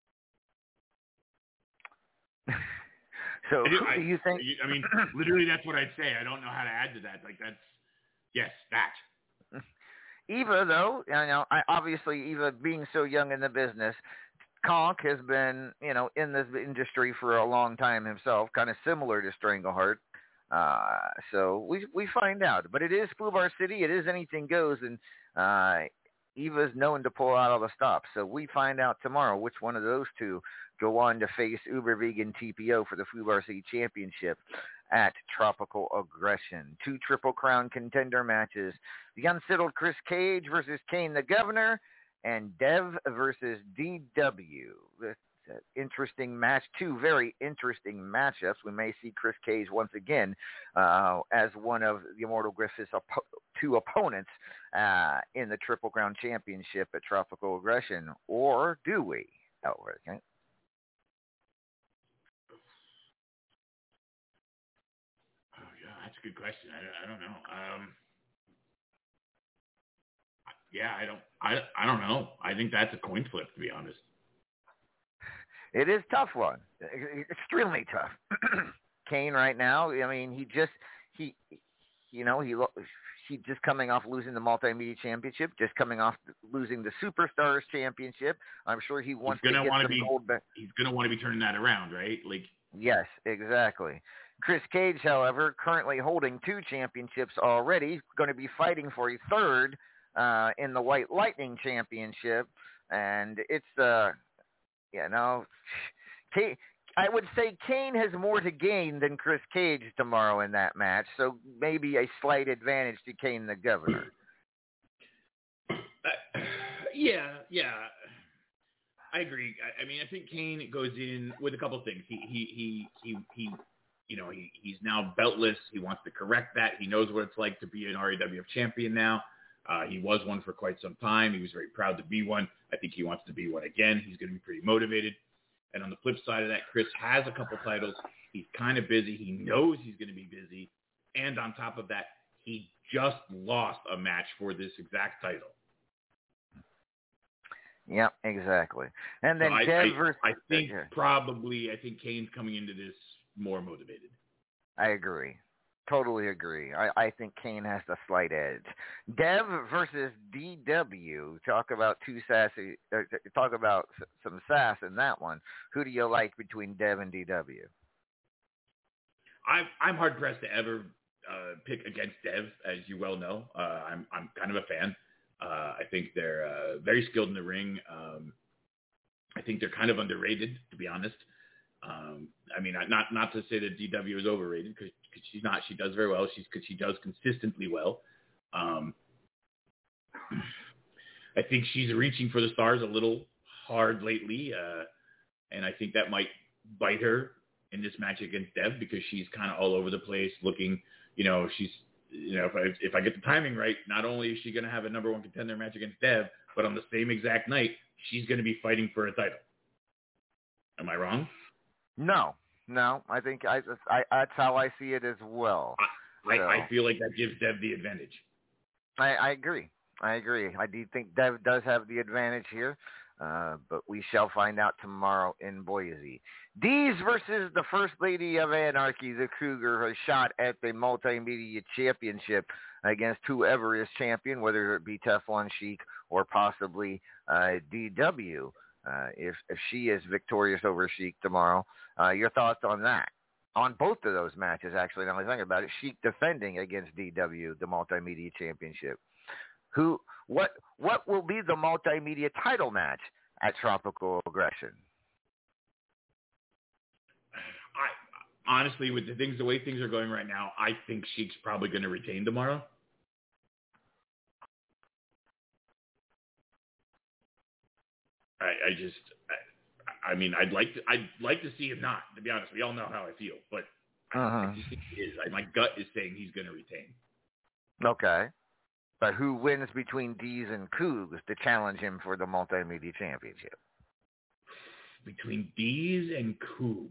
S2: So
S4: I do,
S2: who
S4: I,
S2: do you think?
S4: I mean, literally, that's what I'd say. I don't know how to add to that. Like, that's, yes, that.
S2: Eva, though, you know, I, obviously Eva being so young in the business, Conk has been, you know, in this industry for a long time himself, kind of similar to Strangleheart. Uh, so we we find out. But it is Fubar City. It is anything goes, and uh, Eva's known to pull out all the stops. So we find out tomorrow which one of those two go on to face Uber Vegan T P O for the Fubar City Championship at Tropical Aggression. Two Triple Crown contender matches. The Unsettled Chris Cage versus Kane the Governor, and Dev versus D W. It's an interesting match. Two very interesting matchups. We may see Chris Cage once again uh, as one of the Immortal Griffith's op- two opponents uh, in the Triple Crown Championship at Tropical Aggression. Or do we? Oh, okay.
S4: That's a good question. I, I don't know. Um, yeah, I don't. I I don't know. I think that's a coin flip, to be honest.
S2: It is a tough one. Extremely tough. Kane right now. I mean, he just he, you know, he he just coming off losing the Multimedia Championship, just coming off losing the Superstars Championship. I'm sure he wants
S4: he's gonna
S2: to get some
S4: be,
S2: gold back.
S4: He's gonna want to be turning that around, right? Like.
S2: Yes, exactly. Chris Cage, however, currently holding two championships already, going to be fighting for a third uh, in the White Lightning Championship, and it's uh, you know, Kane, I would say Kane has more to gain than Chris Cage tomorrow in that match, so maybe a slight advantage to Kane the Governor.
S4: Uh, yeah, yeah. I agree. I, I mean, I think Kane goes in with a couple of things. He, he, he, he, he, you know, he, he's now beltless. He wants to correct that. He knows what it's like to be an R A W F champion now. Uh, he was one for quite some time. He was very proud to be one. I think he wants to be one again. He's going to be pretty motivated. And on the flip side of that, Chris has a couple titles. He's kind of busy. He knows he's going to be busy. And on top of that, he just lost a match for this exact title.
S2: Yep, exactly. And then
S4: so I,
S2: Dev
S4: I,
S2: versus...
S4: I think probably, I think Kane's coming into this more motivated.
S2: I agree. Totally agree. I, I think Kane has the slight edge. Dev versus D W. Talk about two sassy. Uh, talk about some sass in that one. Who do you like between Dev and D W?
S4: I'm I'm hard pressed to ever uh, pick against Dev, as you well know. Uh, I'm I'm kind of a fan. Uh, I think they're uh, very skilled in the ring. Um, I think they're kind of underrated, to be honest. Um, I mean, not not to say that D W is overrated, because she's not. She does very well. She's because she does consistently well. Um, I think she's reaching for the stars a little hard lately, uh, and I think that might bite her in this match against Dev, because she's kind of all over the place. Looking, you know, she's you know, if I if I get the timing right, not only is she going to have a number one contender match against Dev, but on the same exact night, she's going to be fighting for a title. Am I wrong?
S2: No, no. I think I, I that's how I see it as well.
S4: I,
S2: so.
S4: I, I feel like that gives Dev the advantage.
S2: I, I agree. I agree. I do think Dev does have the advantage here, uh, but we shall find out tomorrow in Boise. Deez versus the First Lady of Anarchy, the Cougar, a shot at the Multimedia Championship against whoever is champion, whether it be Teflon Sheik or possibly uh, D W. Uh, if, if she is victorious over Sheik tomorrow. Uh, your thoughts on that? On both of those matches, actually, now that I think about it, Sheik defending against D W, the Multimedia Championship. Who? What? What will be the multimedia title match at Tropical Aggression?
S4: I honestly, with the things, the way things are going right now, I think Sheik's probably going to retain tomorrow. I, I just, I, I mean, I'd like to, I'd like to see him not. To be honest, we all know how I feel, but
S2: uh-huh.
S4: I just think he is. I, my gut is saying he's going to retain.
S2: Okay, but who wins between Dees and Cougs to challenge him for the Multimedia Championship?
S4: Between Dees and Cougs,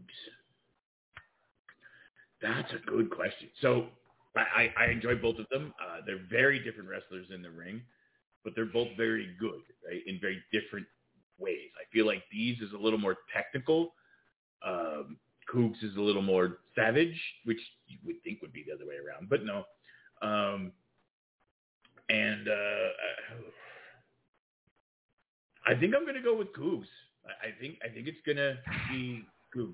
S4: that's a good question. So I, I enjoy both of them. Uh, they're very different wrestlers in the ring, but they're both very good, right, in very different ways. I feel like Dees is a little more technical. Um, Cougs is a little more savage, which you would think would be the other way around, but no. Um, and uh, I think I'm going to go with Cougs. I think I think it's going to be Cougs.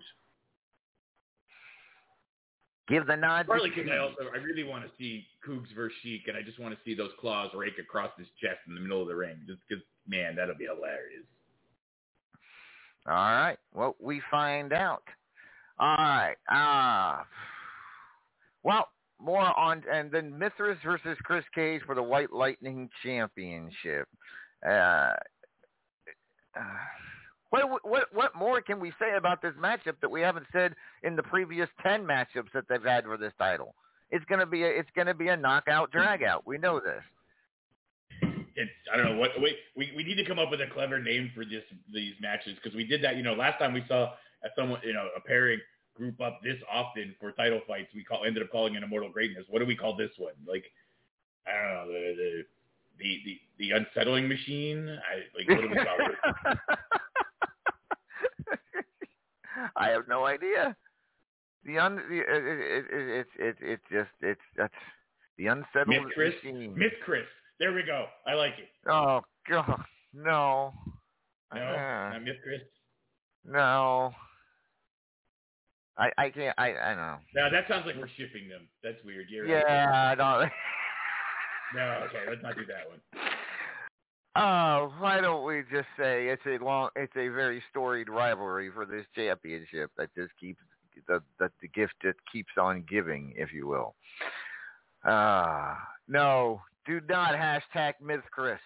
S2: Give the nod.
S4: Partly because I also I really want to see Cougs versus Sheik, and I just want to see those claws rake across his chest in the middle of the ring. Just because, man, that'll be hilarious.
S2: All right. Well, we find out. All right. Uh, well, more on, and then Mithras versus Chris Cage for the White Lightning Championship. Uh, uh, what what what more can we say about this matchup that we haven't said in the previous ten matchups that they've had for this title? It's gonna be a, it's gonna be a knockout dragout. We know this.
S4: It's, I don't know what wait we, we need to come up with a clever name for this these matches, because we did that, you know, last time we saw a someone, you know, a pairing group up this often for title fights. We call ended up calling it Immortal Greatness. What do we call this one? Like, I don't know, the the the the, the unsettling machine. I like what do we call it?
S2: I have no idea. The un the, it, it, it, it, it, it just it's that's the unsettling
S4: Myth-Chris?
S2: machine.
S4: Myth-Chris. There we go. I like it.
S2: Oh God, no.
S4: No,
S2: uh,
S4: not Myth-Chris.
S2: No. I I can't. I I know.
S4: No, that sounds like we're shipping them. That's weird. You're
S2: yeah,
S4: right.
S2: I don't.
S4: No, okay, let's not do that one.
S2: Oh, why don't we just say it's a long, it's a very storied rivalry for this championship that just keeps the the, the gift that keeps on giving, if you will. Uh no, do not hashtag Myth-Chris.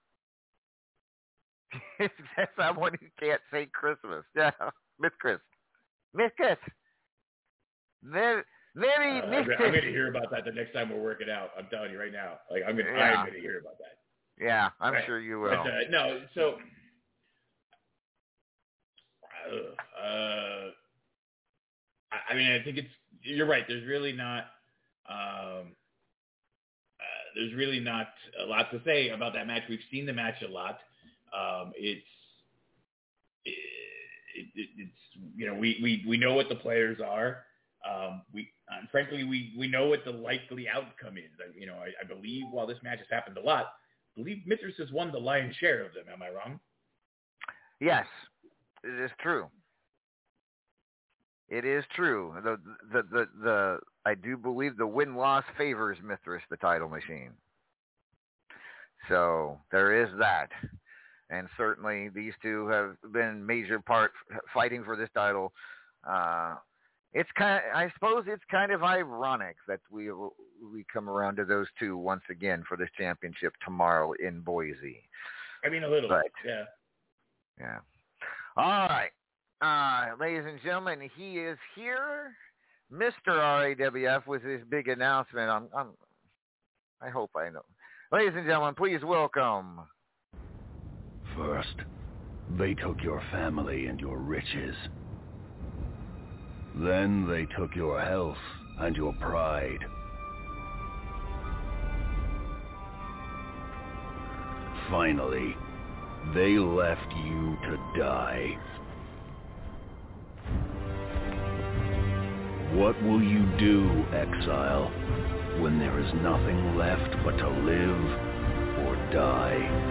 S2: That's someone who can't say Christmas. Yeah, Myth-Chris. Myth-Chris. Very, very
S4: uh,
S2: Myth-Chris.
S4: I'm going to hear about that the next time we're working out. I'm telling you right now. Like I'm going,
S2: yeah.
S4: I'm going to hear about that.
S2: Yeah, I'm
S4: right.
S2: sure you will.
S4: But, uh, no, so uh, I, I mean, I think it's. You're right. There's really not. Um, uh, there's really not a lot to say about that match. We've seen the match a lot. Um, it's. It, it, it's you know we, we, we know what the players are. Um, we uh, frankly we, we know what the likely outcome is. I, you know I, I believe while this match has happened a lot, I believe Mithras has won the lion's share of them. Am I wrong?
S2: Yes, it is true. It is true. The the the, the I do believe the win loss favors Mithras, the title machine. So there is that. And certainly these two have been major part fighting for this title. Uh, it's kind of, I suppose it's kind of ironic that we we come around to those two once again for this championship tomorrow in Boise.
S4: I mean, a little,
S2: but,
S4: yeah.
S2: Yeah. All right. Uh, ladies and gentlemen, he is here. Mister R A W F with his big announcement. I'm, I'm, I hope I know. Ladies and gentlemen, please welcome.
S10: First, they took your family and your riches. Then they took your health and your pride. Finally, they left you to die. What will you do, exile, when there is nothing left but to live or die?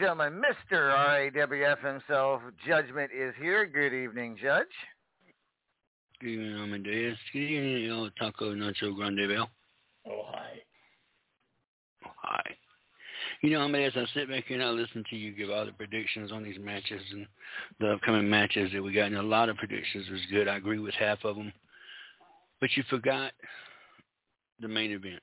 S2: gentlemen, Mister R A W F himself, Judgment is here. Good evening, Judge.
S11: Good evening, Amadeus. Good evening, El Taco Nacho Grande Bell.
S4: Oh, hi.
S11: Oh, hi. You know, Amadeus, I sit back here and I listen to you give all the predictions on these matches and the upcoming matches that we got, and a lot of predictions was good. I agree with half of them. But you forgot the main event.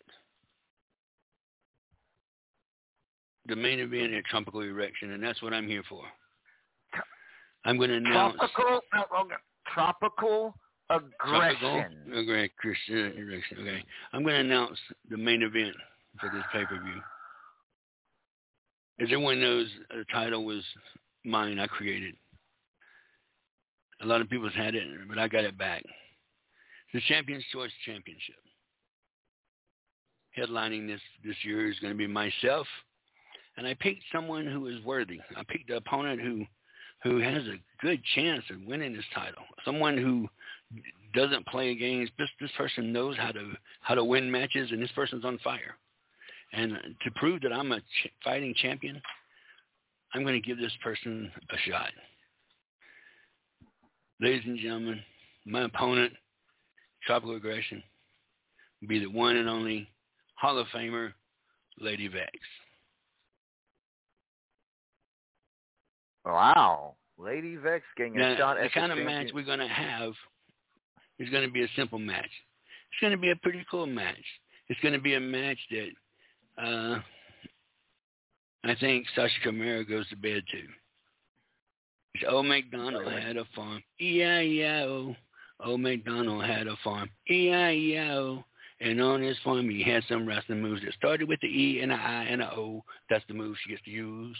S11: The main event at Tropical Erection, and that's what I'm here for. I'm going to announce...
S2: Tropical, tropical Aggression.
S11: Tropical Aggression, okay. I'm going to announce the main event for this pay-per-view. As everyone knows, the title was mine. I created. A lot of people's had it, but I got it back. The Champion's Choice Championship. Headlining this, this year is going to be myself, and I picked someone who is worthy. I picked an opponent who who has a good chance of winning this title. Someone who doesn't play games. This this person knows how to how to win matches, and this person's on fire. And to prove that I'm a ch- fighting champion, I'm going to give this person a shot. Ladies and gentlemen, my opponent, Tropical Aggression, will be the one and only Hall of Famer, Lady Vex.
S2: Wow. Lady Vex getting a
S11: now,
S2: shot
S11: the
S2: at
S11: kind
S2: the
S11: of
S2: champion.
S11: match we're going to have is going to be a simple match. It's going to be a pretty cool match. It's going to be a match that Uh, I think Sasha Camara goes to bed too. Old MacDonald had a farm, E I E I O. Old MacDonald had a farm, E I E I O. And on his farm, he had some wrestling moves that started with the E and the I and the O. That's the move she gets to use.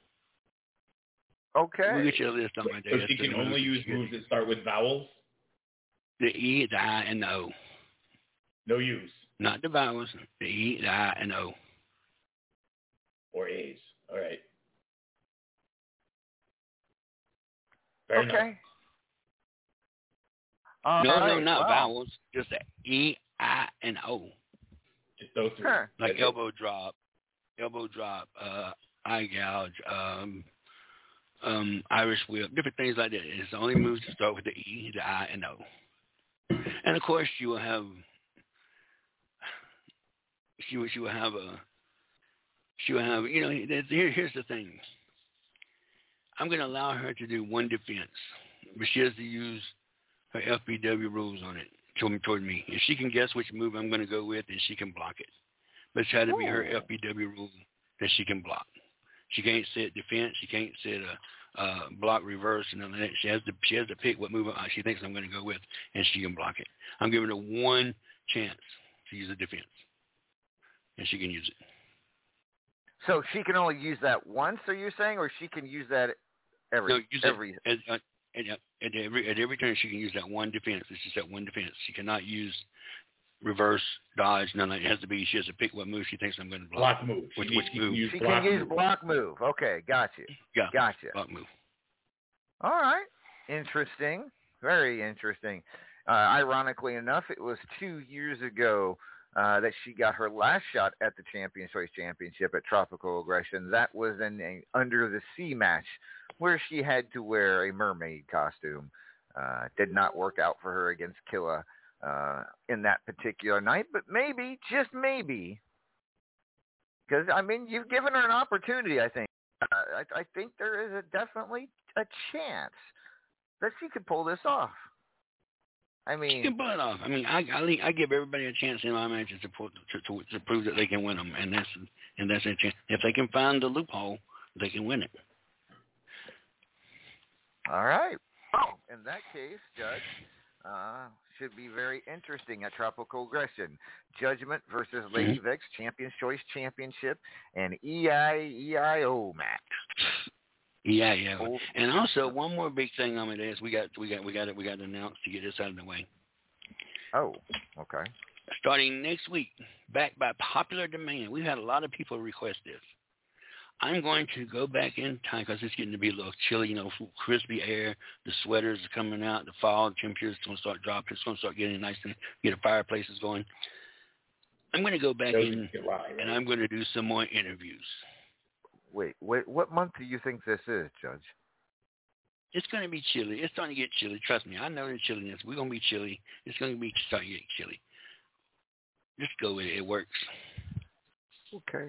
S2: Okay.
S11: We'll get you a list on my day.
S4: So she can only use moves that start with vowels?
S11: The E, the I, and the O.
S4: No use.
S11: Not the vowels. The E, the I, and the O.
S4: Or A's. All right. Fair
S2: okay.
S4: enough.
S2: All
S11: no,
S2: right.
S11: no, not
S2: wow.
S11: vowels. Just the E, I, and O.
S4: Just those three.
S2: Huh.
S11: Like
S4: That's
S11: elbow it. drop, elbow drop, uh, eye gouge, um, um, Irish whip, different things like that. It's the only moves to start with the E, the I, and O. And of course, you will have, she will, she will have a, she will have, you know, here, here's the thing. I'm going to allow her to do one defense, but she has to use her F B W rules on it toward, toward me. If she can guess which move I'm going to go with, then she can block it. But it's had to be her F B W rule that she can block. She can't set defense. She can't set a uh, block reverse and none of that. She has to she has to pick what move she thinks I'm going to go with, and she can block it. I'm giving her one chance to use a defense, and she can use it.
S2: So she can only use that once, are you saying, or she can use that every
S11: no, use
S2: every?
S11: It, at, at, at, every, at every turn, she can use that one defense. It's just that one defense. She cannot use reverse, dodge, none of that. It has to be, she has to pick what move she thinks I'm going to block.
S4: Block move.
S11: Which,
S4: she
S11: which
S4: she
S11: move?
S4: Can use
S2: she
S4: block
S2: can use
S4: move.
S2: block move. Okay, gotcha.
S11: Yeah,
S2: gotcha.
S11: block move.
S2: All right. Interesting. Very interesting. Uh, ironically enough, it was two years ago uh, that she got her last shot at the Champions Choice Championship at Tropical Aggression. That was in a Under the Sea match where she had to wear a mermaid costume. Uh, did not work out for her against Killa uh, in that particular night, but maybe, just maybe, because, I mean, you've given her an opportunity, I think. Uh, I, I think there is a, definitely a chance that she could pull this off. I mean,
S11: she can pull it off. I mean, I, I I give everybody a chance in my matches to, pull, to to to prove that they can win them, and that's and that's a chance. If they can find the loophole, they can win it.
S2: All right. Well, in that case, Judge, uh, should be very interesting at Tropical Aggression. Judgment versus Lady
S11: Mm-hmm.
S2: Vex, Champions Choice Championship, and E I E I O match.
S11: Yeah, yeah.
S2: Oh.
S11: And also one more big thing on it is we got we got we got it we got to announce to get this out of the way.
S2: Oh, okay.
S11: Starting next week, backed by popular demand, we've had a lot of people request this. I'm going to go back in time because it's getting to be a little chilly, you know, crispy air. The sweaters are coming out. The fall temperatures going to start dropping. It's going to start getting nice and get the fireplaces going. I'm going to go back
S4: Those
S11: in
S4: get live, right?
S11: and I'm going to do some more interviews.
S2: wait, wait, what month do you think this is, Judge?
S11: It's going to be chilly. It's starting to get chilly. Trust me. I know the chilliness. We're going to be chilly. It's going to be starting to get chilly. Just go with it. It works.
S2: Okay.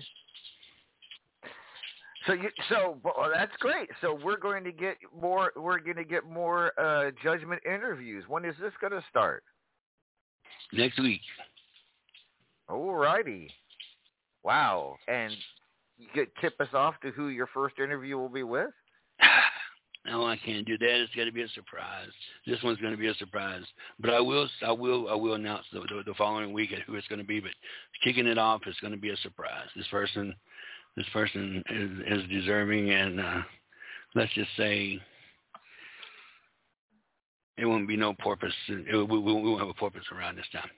S2: So you, so well, that's great. So we're going to get more. We're going to get more uh, Judgment interviews. When is this going to start?
S11: Next week.
S2: All righty. Wow. And you could tip us off to who your first interview will be with?
S11: No, I can't do that. It's going to be a surprise. This one's going to be a surprise. But I will, I will, I will announce the, the, the following week at who it's going to be. But kicking it off is going to be a surprise. This person, this person is, is deserving, and uh, let's just say it won't be no porpoise. It, we, we, we won't have a porpoise around this time.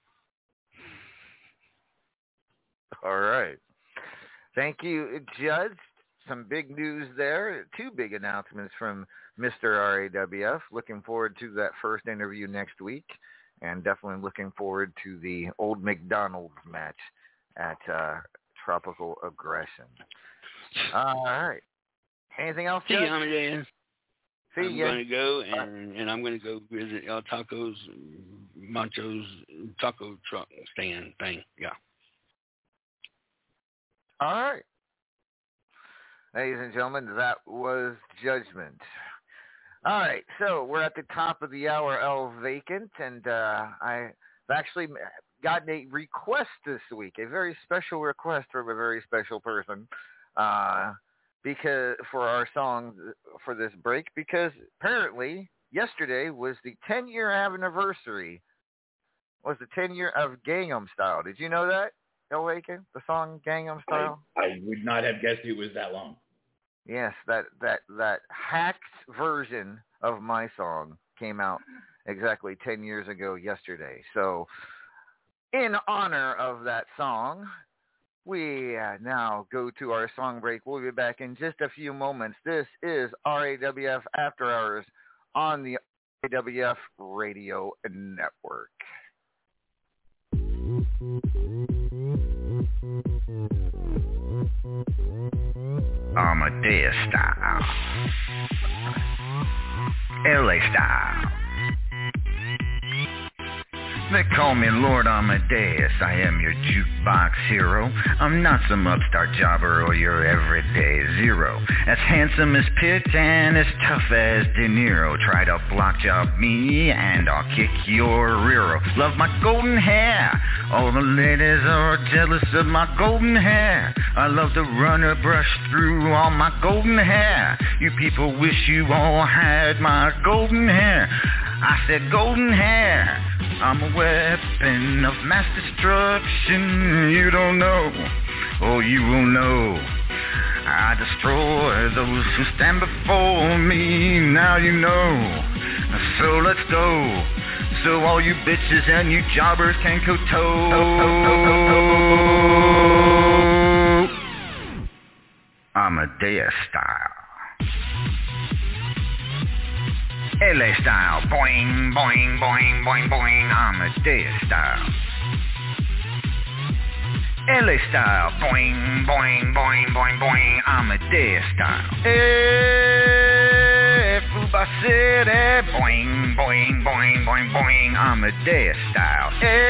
S2: All right. Thank you, Judge. Some big news there. Two big announcements from Mister R A W F. Looking forward to that first interview next week, and definitely looking forward to the Old McDonald's match at uh, Tropical Aggression. All right. Anything else,
S11: See
S2: Judge?
S11: you, Amadeus.
S2: See
S11: I'm
S2: ya.
S11: going to go, and, and I'm going to go visit El Taco's, Mancho's taco truck stand thing. Yeah.
S2: All right. Ladies and gentlemen, that was Judgment. All right, so we're at the top of the hour, El Vacant, and uh, I've actually gotten a request this week, a very special request from a very special person uh, because for our song for this break, because apparently yesterday was the ten-year anniversary, was the ten-year of Gangnam Style. Did you know that, El Vacant, the song Gangnam Style?
S4: I, I would not have guessed it was that long.
S2: Yes, that, that, that hacked version of my song came out exactly ten years ago yesterday. So in honor of that song, we uh, now go to our song break. We'll be back in just a few moments. This is R A W F After Hours on the R A W F Radio Network.
S12: Amadeus style, L A style. They call me Lord Amadeus, I am your jukebox hero. I'm not some upstart jobber or your everyday zero. As handsome as Pitt and as tough as De Niro. Try to block job me and I'll kick your rear. Love my golden hair, all the ladies are jealous of my golden hair. I love to run a brush through all my golden hair. You people wish you all had my golden hair. I said golden hair, I'm a weapon of mass destruction. You don't know, oh you will know. I destroy those who stand before me. Now you know, so let's go. So all you bitches and you jobbers can go toe. Amadeus style. L A style, boing, boing, boing, boing, boing, Amadeus style. L A style, boing, boing, boing, boing, boing, Amadeus style. Hey, Fuba City, boing, boing, boing, boing, boing, Amadeus style.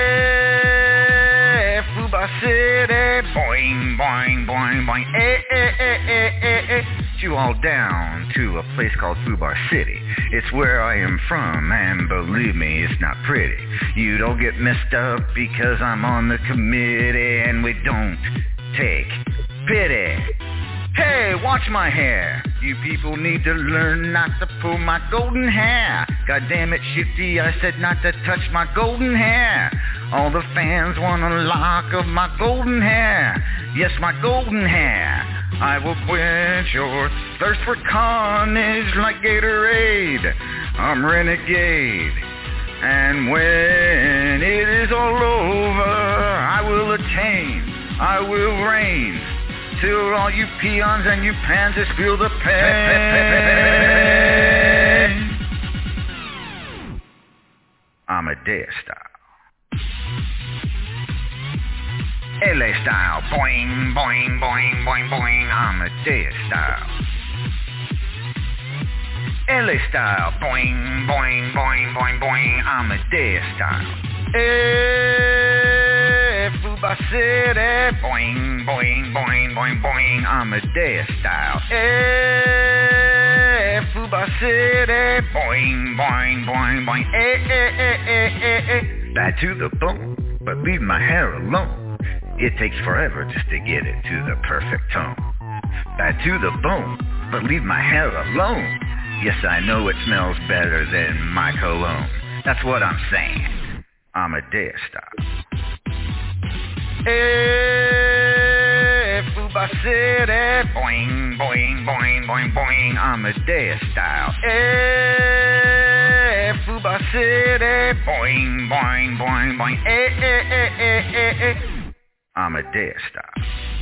S12: Hey, Fuba City, boing, boing, boing, boing, eh, eh, eh, eh, eh, eh. You all down to a place called Fubar City. It's where I am from, and believe me, it's not pretty. You don't get messed up because I'm on the committee, and we don't take pity. Hey, watch my hair. You people need to learn not to pull my golden hair. God damn it, Shifty, I said not to touch my golden hair. All the fans want a lock of my golden hair. Yes, my golden hair. I will quench your thirst for carnage like Gatorade. I'm renegade. And when it is all over, I will attain, I will reign, till all you peons and you pansies feel the pain. Amadeus style. L A style, boing, boing, boing, boing, boing, Amadeus style. L A style, boing, boing, boing, boing, boing, Amadeus style. Hey, Fuba City, boing, boing, boing, boing, boing, Amadeus style. Hey, Fuba City, boing, boing, boing, boing, eh, eh, eh, eh, eh, eh. Bad to the bone, but leave my hair alone. It takes forever just to get it to the perfect tone. Bad to the bone, but leave my hair alone. Yes, I know it smells better than my cologne. That's what I'm saying. Amadeus style. Hey, Fuba City, boing, boing, boing, boing, boing, Amadeus style. Hey, Fuba City, boing, boing, boing, boing, eh, eh, eh, eh, eh, eh. Amadeus style.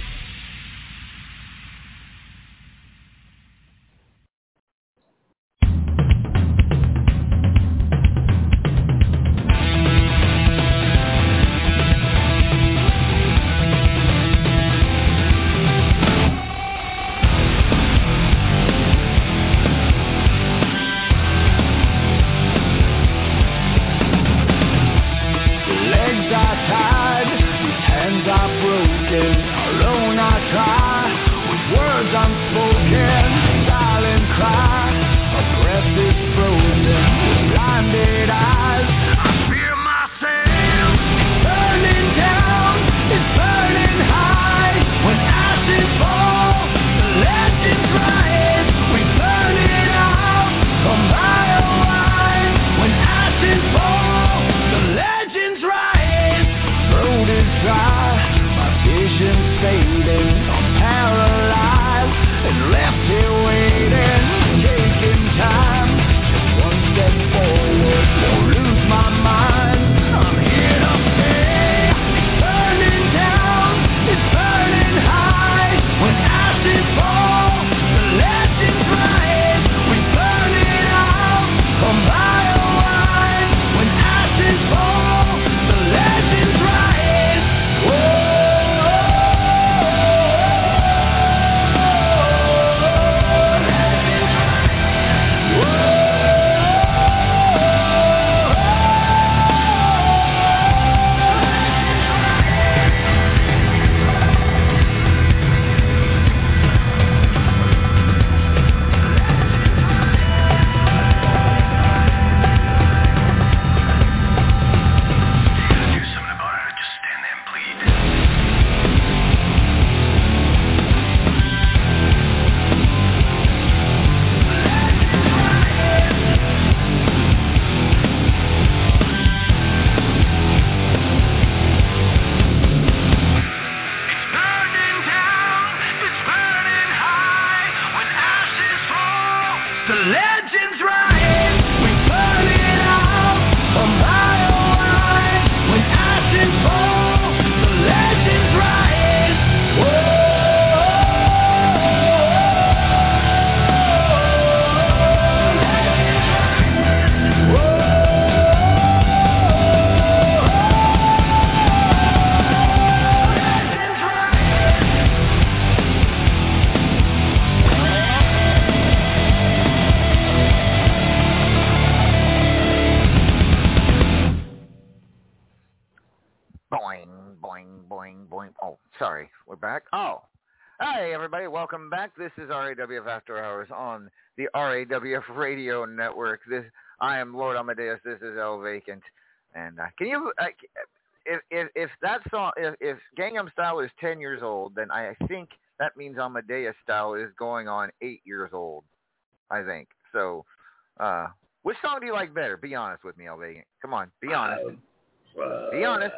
S12: Welcome back. This is R A W F After Hours on the R A W F Radio Network. This I am Lord Amadeus. This is El Vacant. And uh, can you, uh, if, if if that song, if, if Gangnam Style is ten years old, then I think that means Amadeus Style is going on eight years old. I think so. Uh, which song do you like better? Be honest with me, El Vacant. Come on, be honest. Uh, be honest.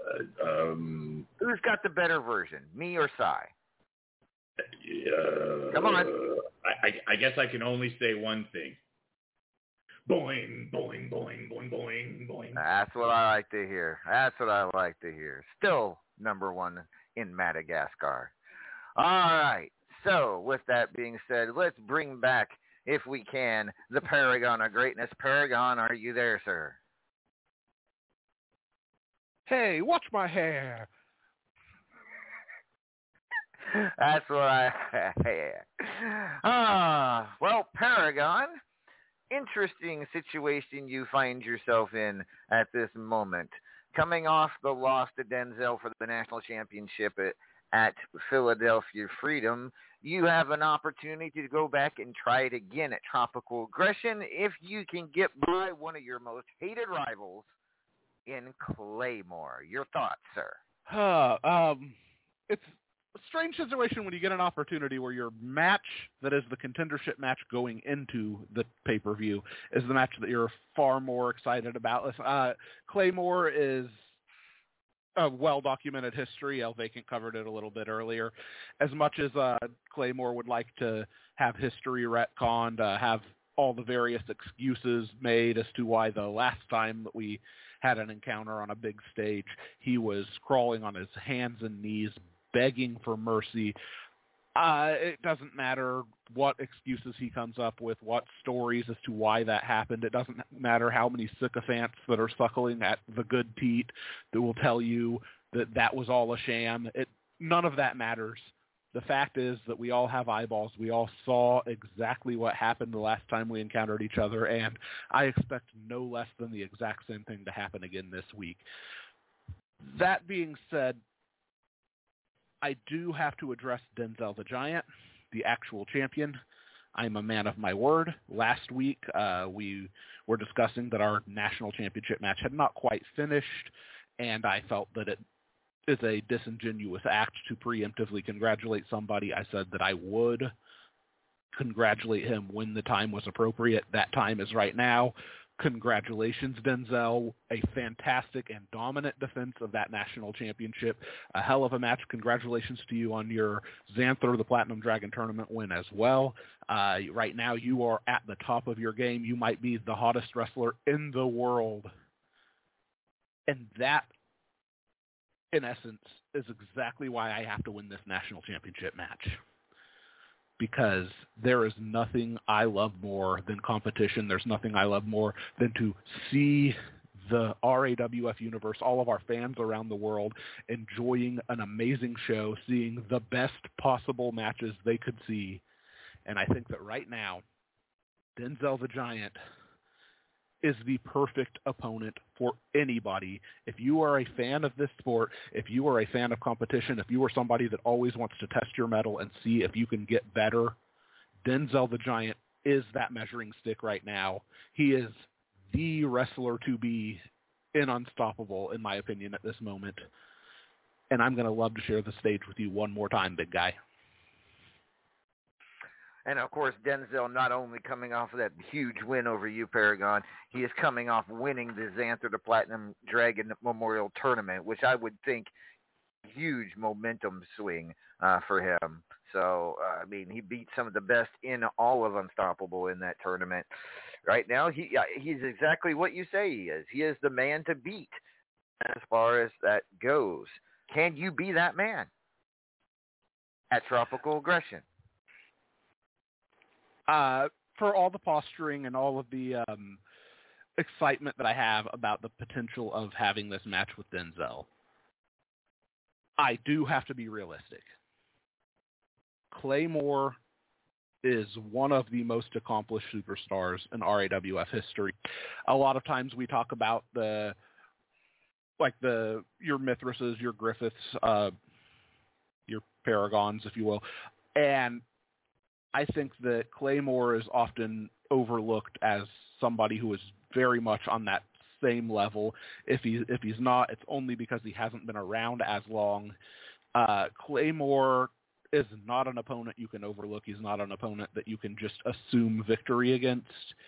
S13: Uh, um,
S2: Who's got the better version, me or Psy?
S13: Uh,
S2: Come on.
S4: I, I, I guess I can only say one thing. Boing, boing, boing, boing, boing, boing.
S2: That's what I like to hear. That's what I like to hear. Still number one in Madagascar. All right. So with that being said, let's bring back, if we can, the Paragon of Greatness. Paragon, are you there, sir?
S9: Hey, watch my hair.
S2: That's what I. Ah, well, Paragon, interesting situation you find yourself in at this moment. Coming off the loss to Denzel for the national championship at, at Philadelphia Freedom, you have an opportunity to go back and try it again at Tropical Aggression if you can get by one of your most hated rivals in Claymore. Your thoughts, sir?
S9: Uh, um, it's a strange situation when you get an opportunity where your match that is the contendership match going into the pay-per-view is the match that you're far more excited about. Uh, Claymore is a well-documented history. El Vacant covered it a little bit earlier. As much as uh, Claymore would like to have history retconned, uh, have all the various excuses made as to why the last time that we had an encounter on a big stage, he was crawling on his hands and knees, begging for mercy. Uh, it doesn't matter what excuses he comes up with, what stories as to why that happened. It doesn't matter how many sycophants that are suckling at the good teat that will tell you that that was all a sham. It, none of that matters. The fact is that we all have eyeballs. We all saw exactly what happened the last time we encountered each other, and I expect no less than the exact same thing to happen again this week. That being said, I do have to address Denzel the Giant, the actual champion. I'm a man of my word. Last week, uh, we were discussing that our national championship match had not quite finished, and I felt that it is a disingenuous act to preemptively congratulate somebody. I said that I would congratulate him when the time was appropriate. That time is right now. Congratulations, Denzel. A fantastic and dominant defense of that national championship. A hell of a match. Congratulations to you on your Xanther, the Platinum Dragon tournament win as well. Uh, right now, you are at the top of your game. You might be the hottest wrestler in the world. And that, in essence, is exactly why I have to win this national championship match. Because there is nothing I love more than competition. There's nothing I love more than to see the R A W F universe, all of our fans around the world, enjoying an amazing show, seeing the best possible matches they could see. And I think that right now, Denzel the Giant is the perfect opponent for anybody. If you are a fan of this sport, if you are a fan of competition, if you are somebody that always wants to test your mettle and see if you can get better, Denzel the Giant is that measuring stick right now. He is the wrestler to be in Unstoppable, in my opinion, at this moment. And I'm going to love to share the stage with you one more time, big guy.
S2: And, of course, Denzel not only coming off of that huge win over you, Paragon, he is coming off winning the Xanther, the Platinum Dragon Memorial Tournament, which I would think huge momentum swing uh, for him. So, uh, I mean, he beat some of the best in all of Unstoppable in that tournament. Right now, he uh, he's exactly what you say he is. He is the man to beat as far as that goes. Can you be that man at Tropical Aggression?
S9: Uh, for all the posturing and all of the um, excitement that I have about the potential of having this match with Denzel, I do have to be realistic. Claymore is one of the most accomplished superstars in R A W F history. A lot of times we talk about the, like the, your Mithrases, your Griffiths, uh, your Paragons, if you will, and I think that Claymore is often overlooked as somebody who is very much on that same level. If he if he's not, it's only because he hasn't been around as long. Uh, Claymore is not an opponent you can overlook. He's not an opponent that you can just assume victory against.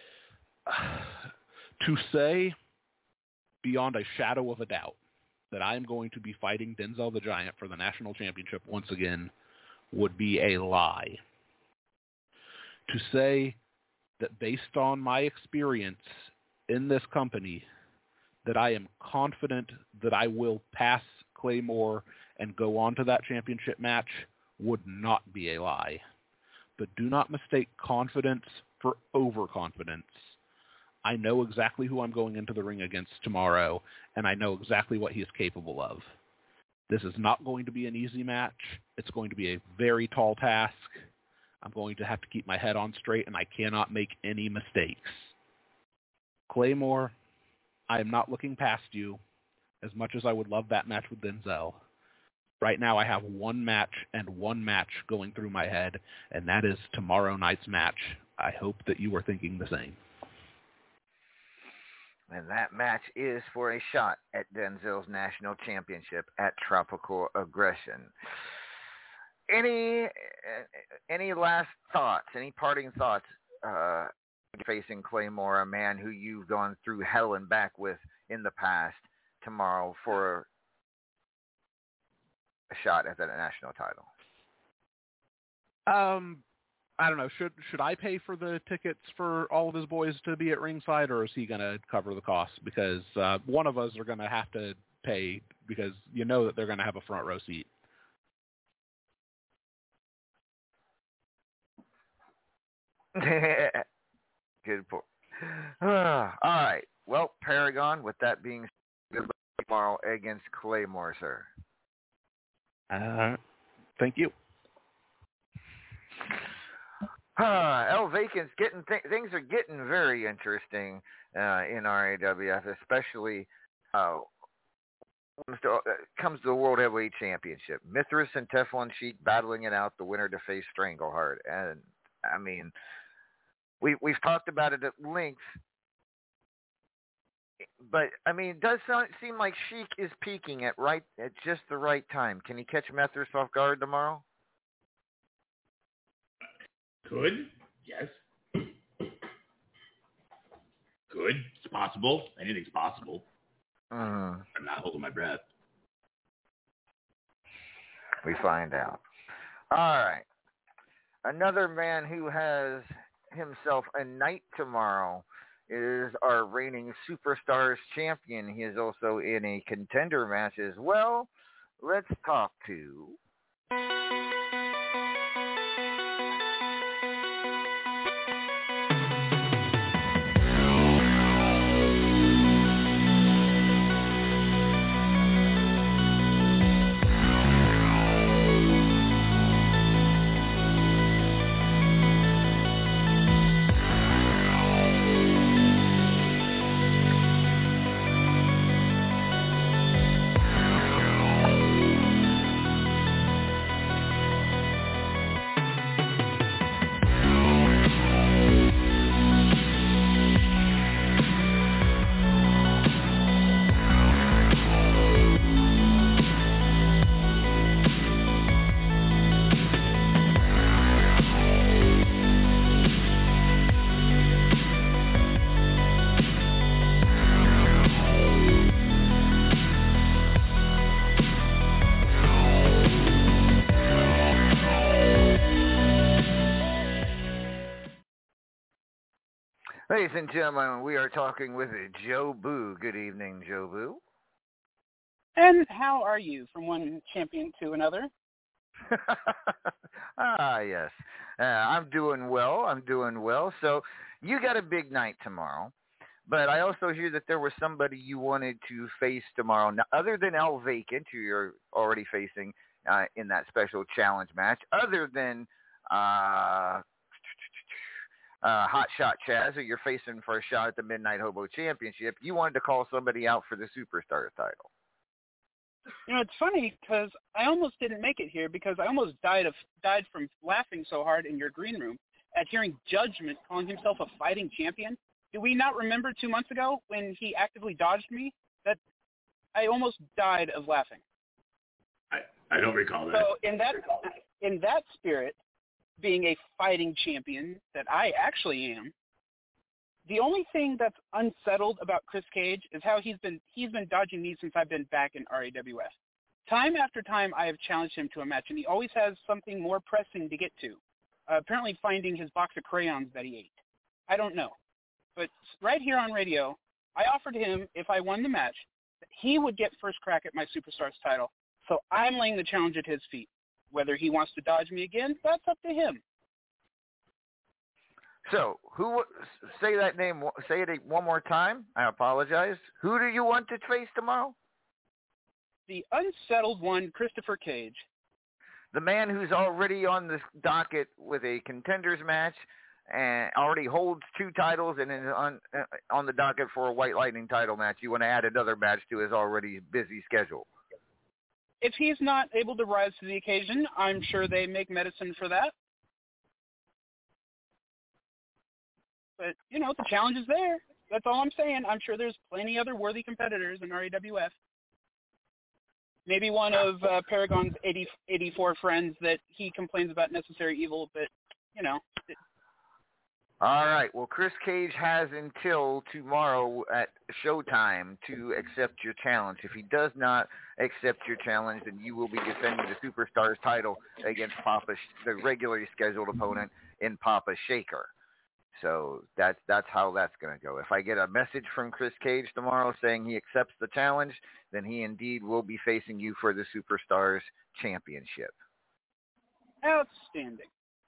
S9: To say beyond a shadow of a doubt that I am going to be fighting Denzel the Giant for the national championship once again would be a lie. To say that based on my experience in this company, that I am confident that I will pass Claymore and go on to that championship match would not be a lie. But do not mistake confidence for overconfidence. I know exactly who I'm going into the ring against tomorrow, and I know exactly what he is capable of. This is not going to be an easy match. It's going to be a very tall task. I'm going to have to keep my head on straight, and I cannot make any mistakes. Claymore, I am not looking past you as much as I would love that match with Denzel. Right now I have one match and one match going through my head, and that is tomorrow night's match. I hope that you are thinking the same.
S2: And that match is for a shot at Denzel's national championship at Tropical Aggression. Any any last thoughts, any parting thoughts uh, facing Claymore, a man who you've gone through hell and back with in the past, tomorrow for a shot at the national title?
S9: Um, I don't know. Should should I pay for the tickets for all of his boys to be at ringside, or is he going to cover the costs? Because uh, one of us are going to have to pay because you know that they're going to have a front row seat.
S2: Good point. All right. Well, Paragon, with that being said, good luck tomorrow against Claymore, sir.
S9: Uh, thank you.
S2: Uh, El Vacant's getting th- things are getting very interesting uh, in R A W F, especially uh, when it comes to the World Heavyweight Championship. Mithras and Teflon Sheik battling it out, the winner to face Strangleheart. And, I mean, we, we've talked about it at length, but, I mean, it does sound, seem like Sheik is peaking at right at just the right time. Can he catch Mithras off guard tomorrow?
S4: Could, yes. Could. It's possible. Anything's possible.
S2: Uh,
S4: I'm not holding my breath.
S2: We find out. All right. Another man who has himself a night tomorrow is our reigning Superstars champion. He is also in a contender match as well. Let's talk to... Ladies and gentlemen, we are talking with Joe Boo. Good evening, Joe Boo.
S14: And how are you from one champion to another?
S2: ah, yes. Uh, I'm doing well. I'm doing well. So you got a big night tomorrow. But I also hear that there was somebody you wanted to face tomorrow, now, other than El Vacant, who you're already facing uh, in that special challenge match, other than uh, uh, Hot Shot Chaz, who you're facing for a shot at the Midnight Hobo Championship. You wanted to call somebody out for the Superstars title.
S14: You know, it's funny because I almost didn't make it here because I almost died of died from laughing so hard in your green room at hearing Judgment calling himself a fighting champion. Do we not remember two months ago when he actively dodged me? That I almost died of laughing.
S4: I, I don't recall that.
S14: So in that in that spirit, being a fighting champion that I actually am, the only thing that's unsettled about Chris Cage is how he's been he's been dodging me since I've been back in R A W F. Time after time, I have challenged him to a match, and he always has something more pressing to get to. Uh, apparently finding his box of crayons that he ate. I don't know. But right here on radio, I offered him, if I won the match, that he would get first crack at my Superstars title. So I'm laying the challenge at his feet. Whether he wants to dodge me again, that's up to him.
S2: So, who say that name? Say it one more time. I apologize. Who do you want to face tomorrow?
S14: the unsettled one, Christopher Cage.
S2: The man who's already on the docket with a contenders match and already holds two titles and is on uh, on the docket for a White Lightning title match. You want to add another match to his already busy schedule.
S14: If he's not able to rise to the occasion, I'm sure they make medicine for that. But, you know, the challenge is there. That's all I'm saying. I'm sure there's plenty other worthy competitors in R A W F. Maybe one of uh, Paragon's eighty, eighty-four friends that he complains about Necessary Evil, but, you know. It...
S2: All right. Well, Chris Cage has until tomorrow at showtime to accept your challenge. If he does not accept your challenge, then you will be defending the Superstars title against Papa, the regularly scheduled opponent in Papa Shaker. So that's that's how that's going to go. If I get a message from Chris Cage tomorrow saying he accepts the challenge, then he indeed will be facing you for the Superstars Championship.
S14: Outstanding.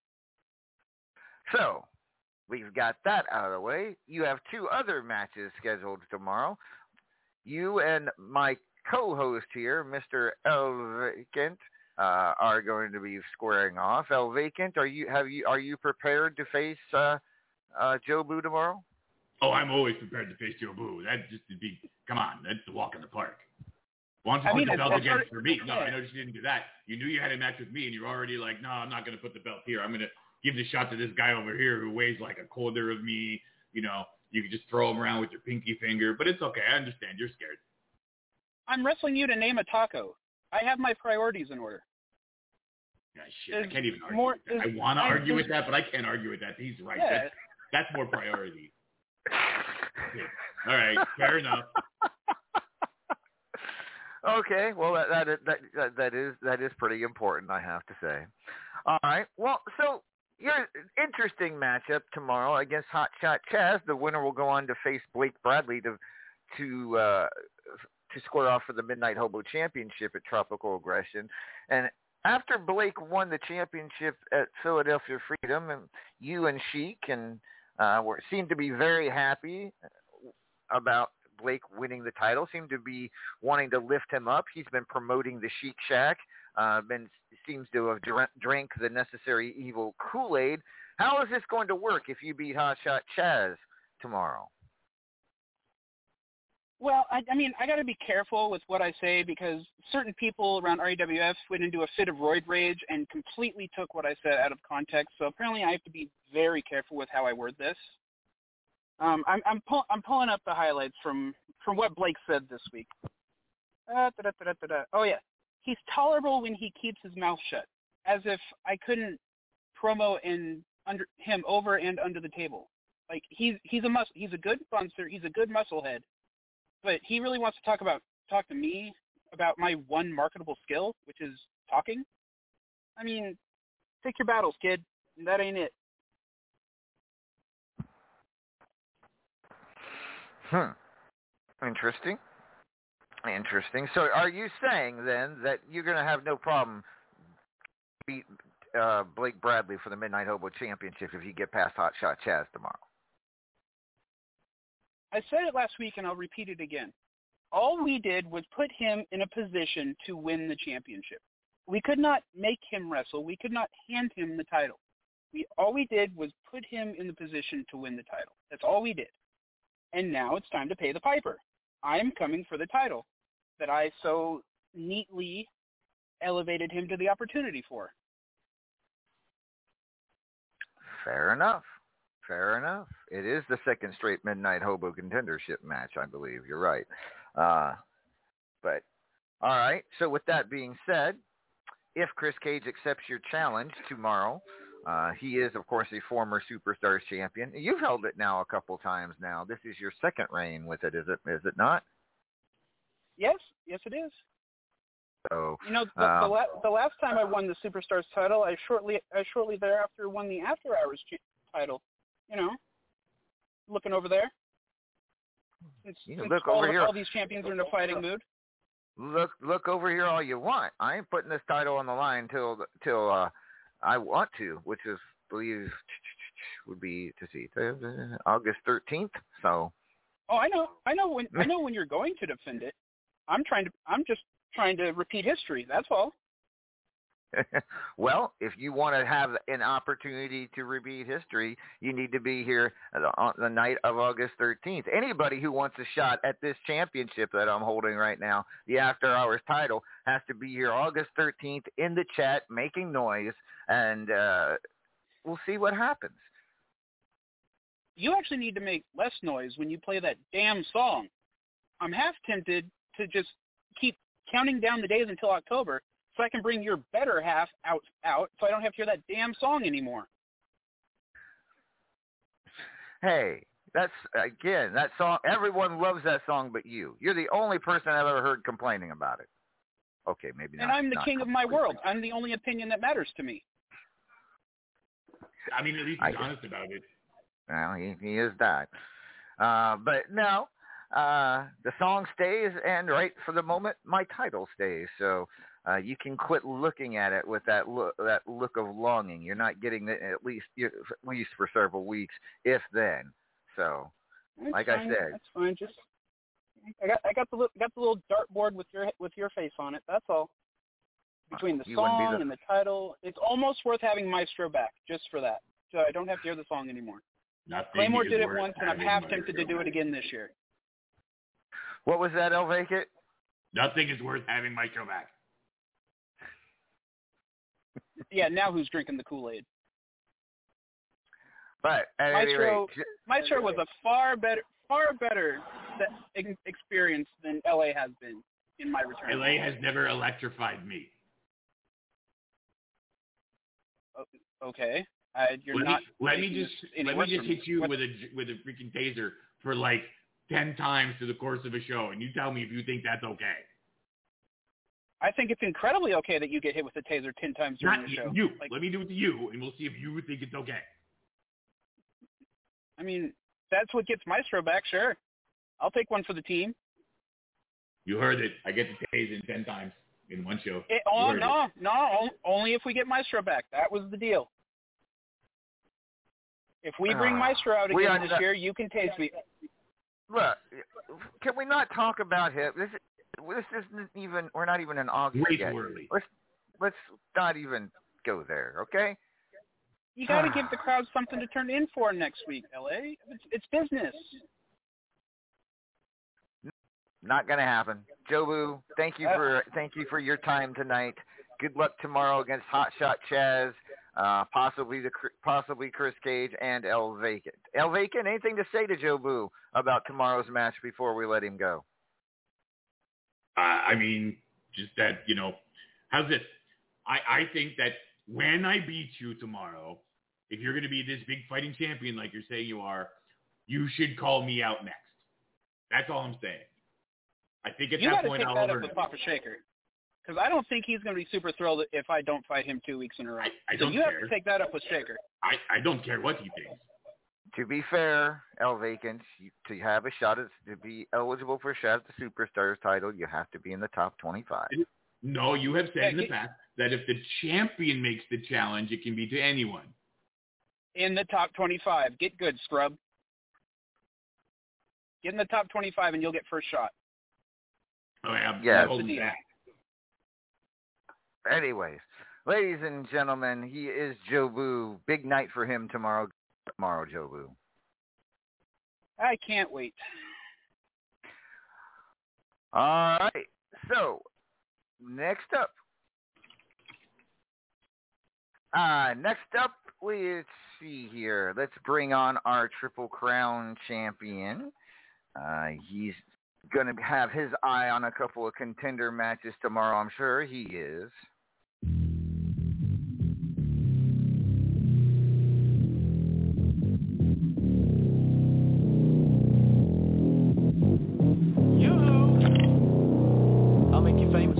S2: So we've got that out of the way. You have two other matches scheduled tomorrow. You and my co-host here, Mister El Vacant, uh, are going to be squaring off. El Vacant, are you have you are you prepared to face Uh, Uh, Joe Boo tomorrow?
S4: Oh, I'm always prepared to face Joe Boo. That just to be, come on, that's the walk in the park. Why don't you
S14: I
S4: put
S14: mean,
S4: the belt
S14: it's,
S4: against
S14: it's
S4: for me? No, I noticed you didn't do that. You knew you had a match with me, and you're already like, no, I'm not going to put the belt here. I'm going to give the shot to this guy over here who weighs like a quarter of me. You know, you can just throw him around with your pinky finger, but it's okay. I understand. You're scared.
S14: I'm wrestling you to name a taco. I have my priorities in order.
S4: Yeah, shit, I can't even argue
S14: more,
S4: with that. I want to argue with that, but I can't argue with that. He's right.
S14: Yeah.
S4: That's, that's more priority. Yeah. All right, fair enough.
S2: Okay, well that that, is, that that is that is pretty important, I have to say. All right, well, so your interesting matchup tomorrow against Hot Shot Chaz. The winner will go on to face Blake Bradley to to uh, to square off for the Midnight Hobo Championship at Tropical Aggression. And after Blake won the championship at Philadelphia Freedom, and you and Sheik and uh, were seemed to be very happy about Blake winning the title, seemed to be wanting to lift him up. He's been promoting the Sheik Shack, uh, been seems to have dr- drank the Necessary Evil Kool-Aid. How is this going to work if you beat Hot Shot Chaz tomorrow?
S14: Well, I, I mean, I got to be careful with what I say because certain people around R A W F went into a fit of roid rage and completely took what I said out of context. So apparently I have to be very careful with how I word this. Um, I'm I'm, pull, I'm pulling up the highlights from, from what Blake said this week. Uh, da, da, da, da, da. Oh, yeah. He's tolerable when he keeps his mouth shut, as if I couldn't promo in under him over and under the table. Like, he's he's a mus- he's a good buncer. He's a good musclehead. But he really wants to talk about talk to me about my one marketable skill, which is talking. I mean, pick your battles, kid. That ain't it.
S2: Hmm. Interesting. Interesting. So are you saying then that you're going to have no problem beat uh, Blake Bradley for the Midnight Hobo Championship if you get past Hot Shot Chaz tomorrow?
S14: I said it last week, and I'll repeat it again. All we did was put him in a position to win the championship. We could not make him wrestle. We could not hand him the title. We all we did was put him in the position to win the title. That's all we did. And now it's time to pay the piper. I'm coming for the title that I so neatly elevated him to the opportunity for.
S2: Fair enough. Fair enough. It is the second straight Midnight Hobo contendership match, I believe. You're right. Uh, but, all right. So with that being said, if Chris Cage accepts your challenge tomorrow, uh, he is, of course, a former Superstars champion. You've held it now a couple times now. This is your second reign with it, is it? Is it not?
S14: Yes. Yes, it is.
S2: So,
S14: you know, the,
S2: um,
S14: the, la- the last time I won the Superstars title, I shortly, I shortly thereafter won the After Hours cha- title. You know, looking over there. Since,
S2: you
S14: since
S2: look
S14: all,
S2: over here.
S14: all these champions are in a fighting mood.
S2: Look, look over here all you want. I ain't putting this title on the line till till uh, I want to, which is, I believe, would be to see August thirteenth. So.
S14: Oh, I know, I know when I know when you're going to defend it. I'm trying to. I'm just trying to repeat history. That's all.
S2: Well, if you want to have an opportunity to repeat history, you need to be here on the night of August thirteenth. Anybody who wants a shot at this championship that I'm holding right now, the After Hours title, has to be here August thirteenth in the chat, making noise, and uh, we'll see what happens.
S14: You actually need to make less noise when you play that damn song. I'm half tempted to just keep counting down the days until October, so I can bring your better half out, out, so I don't have to hear that damn song anymore.
S2: Hey, that's, again, that song, everyone loves that song but you. You're the only person I've ever heard complaining about it. Okay, maybe not.
S14: And I'm the
S2: not
S14: king of my world. I'm the only opinion that matters to me.
S4: I mean, at least he's honest about it.
S2: Well, he, he is that. Uh, but no, uh, the song stays, and right for the moment, my title stays. So uh, you can quit looking at it with that look, that look of longing. You're not getting it at least at least for several weeks, if then. So,
S14: That's
S2: like
S14: fine.
S2: I said,
S14: that's fine. Just I got I got the got the little dartboard with your with your face on it. That's all. Between the
S2: You wouldn't be
S14: song
S2: the-
S14: and the title, it's almost worth having Maestro back just for that. So I don't have to hear the song anymore.
S4: Nothing
S14: Claymore
S4: is
S14: did it
S4: worth
S14: once, and I'm
S4: having
S14: half
S4: Maestro
S14: tempted to do it
S4: back.
S14: again this year.
S2: What was that, El Vacant?
S4: Nothing is worth having Maestro back.
S14: Yeah, now who's drinking the Kool-Aid?
S2: But at any
S14: Maestro,
S2: rate,
S14: Maestro was a far better, far better se- experience than L A has been in my return.
S4: L A has never electrified me.
S14: Okay, uh, you're
S4: let
S14: not.
S4: me, let me
S14: making
S4: just
S14: this any
S4: let me
S14: worse
S4: just
S14: for
S4: hit you
S14: What-
S4: with a with a freaking taser for like ten times through the course of a show, and you tell me if you think that's okay.
S14: I think it's incredibly okay that you get hit with a taser ten times during
S4: Not
S14: the show.
S4: you.
S14: Like,
S4: Let me do it to you, and we'll see if you think it's okay.
S14: I mean, that's what gets Maestro back. Sure, I'll take one for the team.
S4: You heard it. I get the taser ten times in one show.
S14: It,
S4: You
S14: oh
S4: heard
S14: no,
S4: it.
S14: no, on- only if we get Maestro back. That was the deal. If we bring
S2: Ah,
S14: Maestro out
S2: we
S14: again
S2: are
S14: this
S2: not-
S14: year, you can tase me.
S2: look, can we not talk about him? This this isn't even. We're not even in August
S4: Way
S2: yet.
S4: too early.
S2: Let's let's not even go there, okay?
S14: You got to give the crowd something to turn in for next week, L A. It's, it's business.
S2: Not gonna happen. Jobu, thank you for thank you for your time tonight. Good luck tomorrow against Hotshot Chaz, uh, possibly the possibly Chris Cage and El Vacant. El Vacant, anything to say to Jobu about tomorrow's match before we let him go?
S4: Uh, I mean, just that, you know, how's this? I, I think that when I beat you tomorrow, if you're going to be this big fighting champion like you're saying you are, you should call me out next. That's all I'm saying. I think at
S14: You
S4: that
S14: got to
S4: point
S14: take
S4: I'll
S14: that up
S4: learn.
S14: with Papa Shaker. Because I don't think he's going to be super thrilled if I don't fight him two weeks in a row.
S4: I, I
S14: so
S4: don't
S14: you
S4: care.
S14: have to take that up with Shaker.
S4: I, I don't care what he thinks.
S2: To be fair, El Vacant, you, to have a shot at to be eligible for a shot at the Superstars title, you have to be in the top twenty-five.
S4: No, you have said
S14: Yeah,
S4: in the
S14: get-
S4: past that if the champion makes the challenge, it can be to anyone.
S14: In the top twenty-five. Get good, scrub. Get in the top twenty-five and you'll get first shot.
S4: Oh, yeah,
S2: Yeah.
S4: I'm holding back.
S2: Anyways, ladies and gentlemen, he is Jobu. Big night for him tomorrow. Tomorrow, Jobu.
S14: I can't wait.
S2: All right. So, next up. Uh, next up, let's see here. Let's bring on our Triple Crown champion. Uh, he's going to have his eye on a couple of contender matches tomorrow. I'm sure he is.
S15: I'll make you famous.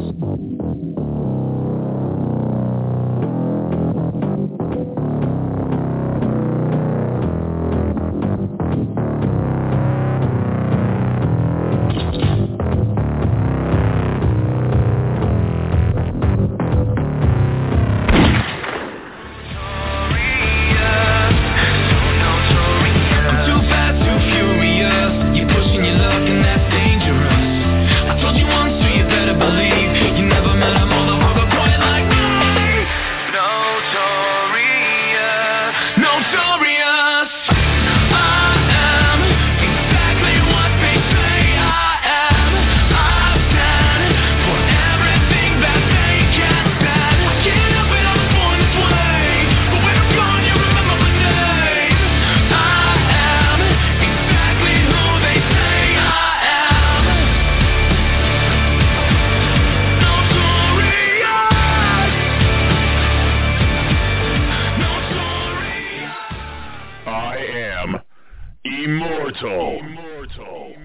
S10: Immortal.
S2: Immortal.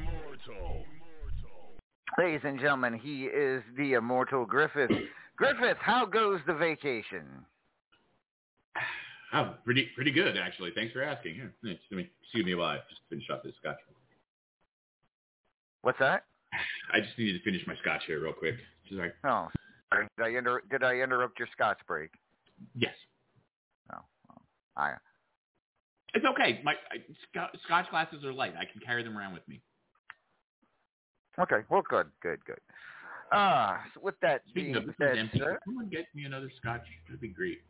S2: Ladies and gentlemen, he is the immortal Griffith. Griffith, how goes the vacation?
S4: Oh, pretty pretty good, actually. Thanks for asking. Here, let me, excuse me while I just finish off this scotch.
S2: What's that?
S4: I just needed to finish my scotch here real quick. Just like,
S2: oh, sorry. Did I, inter- did I interrupt your scotch break?
S4: Yes.
S2: No. Oh, I.
S4: It's okay. My I, sc- scotch glasses are light. I can carry them around with me.
S2: Okay. Well, good, good, good. Ah, uh, so with that
S4: Speaking
S2: being
S4: of, this
S2: said,
S4: is empty.
S2: sir,
S4: Can someone get me another scotch? That'd be great.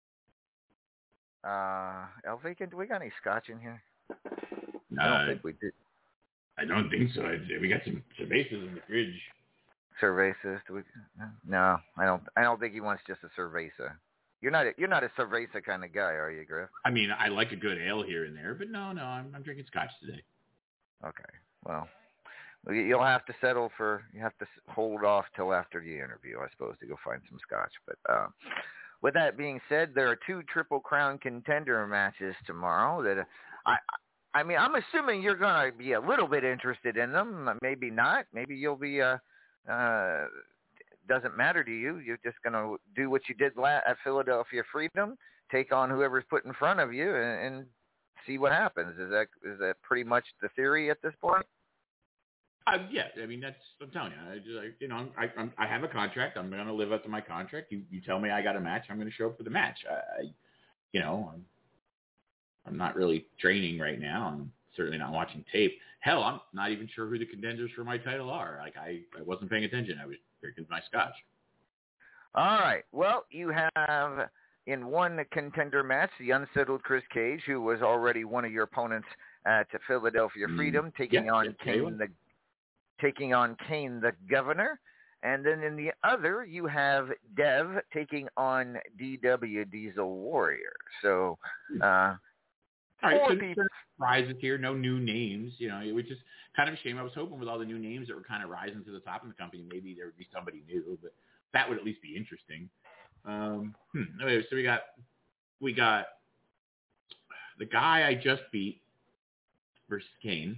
S2: Uh, Elvika, do we got any scotch in here?
S4: Uh,
S2: I don't think we did.
S4: I don't think so. I, we got some cervezas in the fridge.
S2: Cervezas? Do we? No, I don't. I don't think he wants just a cerveza. You're not. A, you're not a cerveza kind of guy, are you, Griff?
S4: I mean, I like a good ale here and there, but no, no, I'm, I'm drinking scotch today.
S2: Okay. Well, you'll have to settle for. You have to hold off till after the interview, I suppose, to go find some scotch. But uh, with that being said, there are two Triple Crown contender matches tomorrow. That I. I mean, I'm assuming you're going to be a little bit interested in them. Maybe not. Maybe you'll be. Uh, uh, doesn't matter to you. You're just going to do what you did la- at Philadelphia Freedom, take on whoever's put in front of you, and, and see what happens. Is that is that pretty much the theory at this point?
S4: Uh, yeah, I mean that's. I'm telling you, I, just, I, you know, I I'm, I have a contract. I'm going to live up to my contract. You you tell me I got a match, I'm going to show up for the match. I, I you know, I'm, I'm not really training right now. I'm certainly not watching tape. Hell, I'm not even sure who the contenders for my title are. Like I, I wasn't paying attention. I was drinking my scotch.
S2: All right. Well, you have in one contender match the unsettled Chris Cage, who was already one of your opponents at Philadelphia Freedom, mm. taking
S4: yeah,
S2: on
S4: yeah,
S2: Kane the taking on Kane the Governor. And then in the other, you have Dev taking on D W Diesel Warrior. So. Uh,
S4: All right, so no surprises here, no new names. You know, it was just kind of a shame. I was hoping with all the new names that were kind of rising to the top of the company, maybe there would be somebody new, but that would at least be interesting. Um, hmm. Anyway, so we got we got the guy I just beat versus Kane.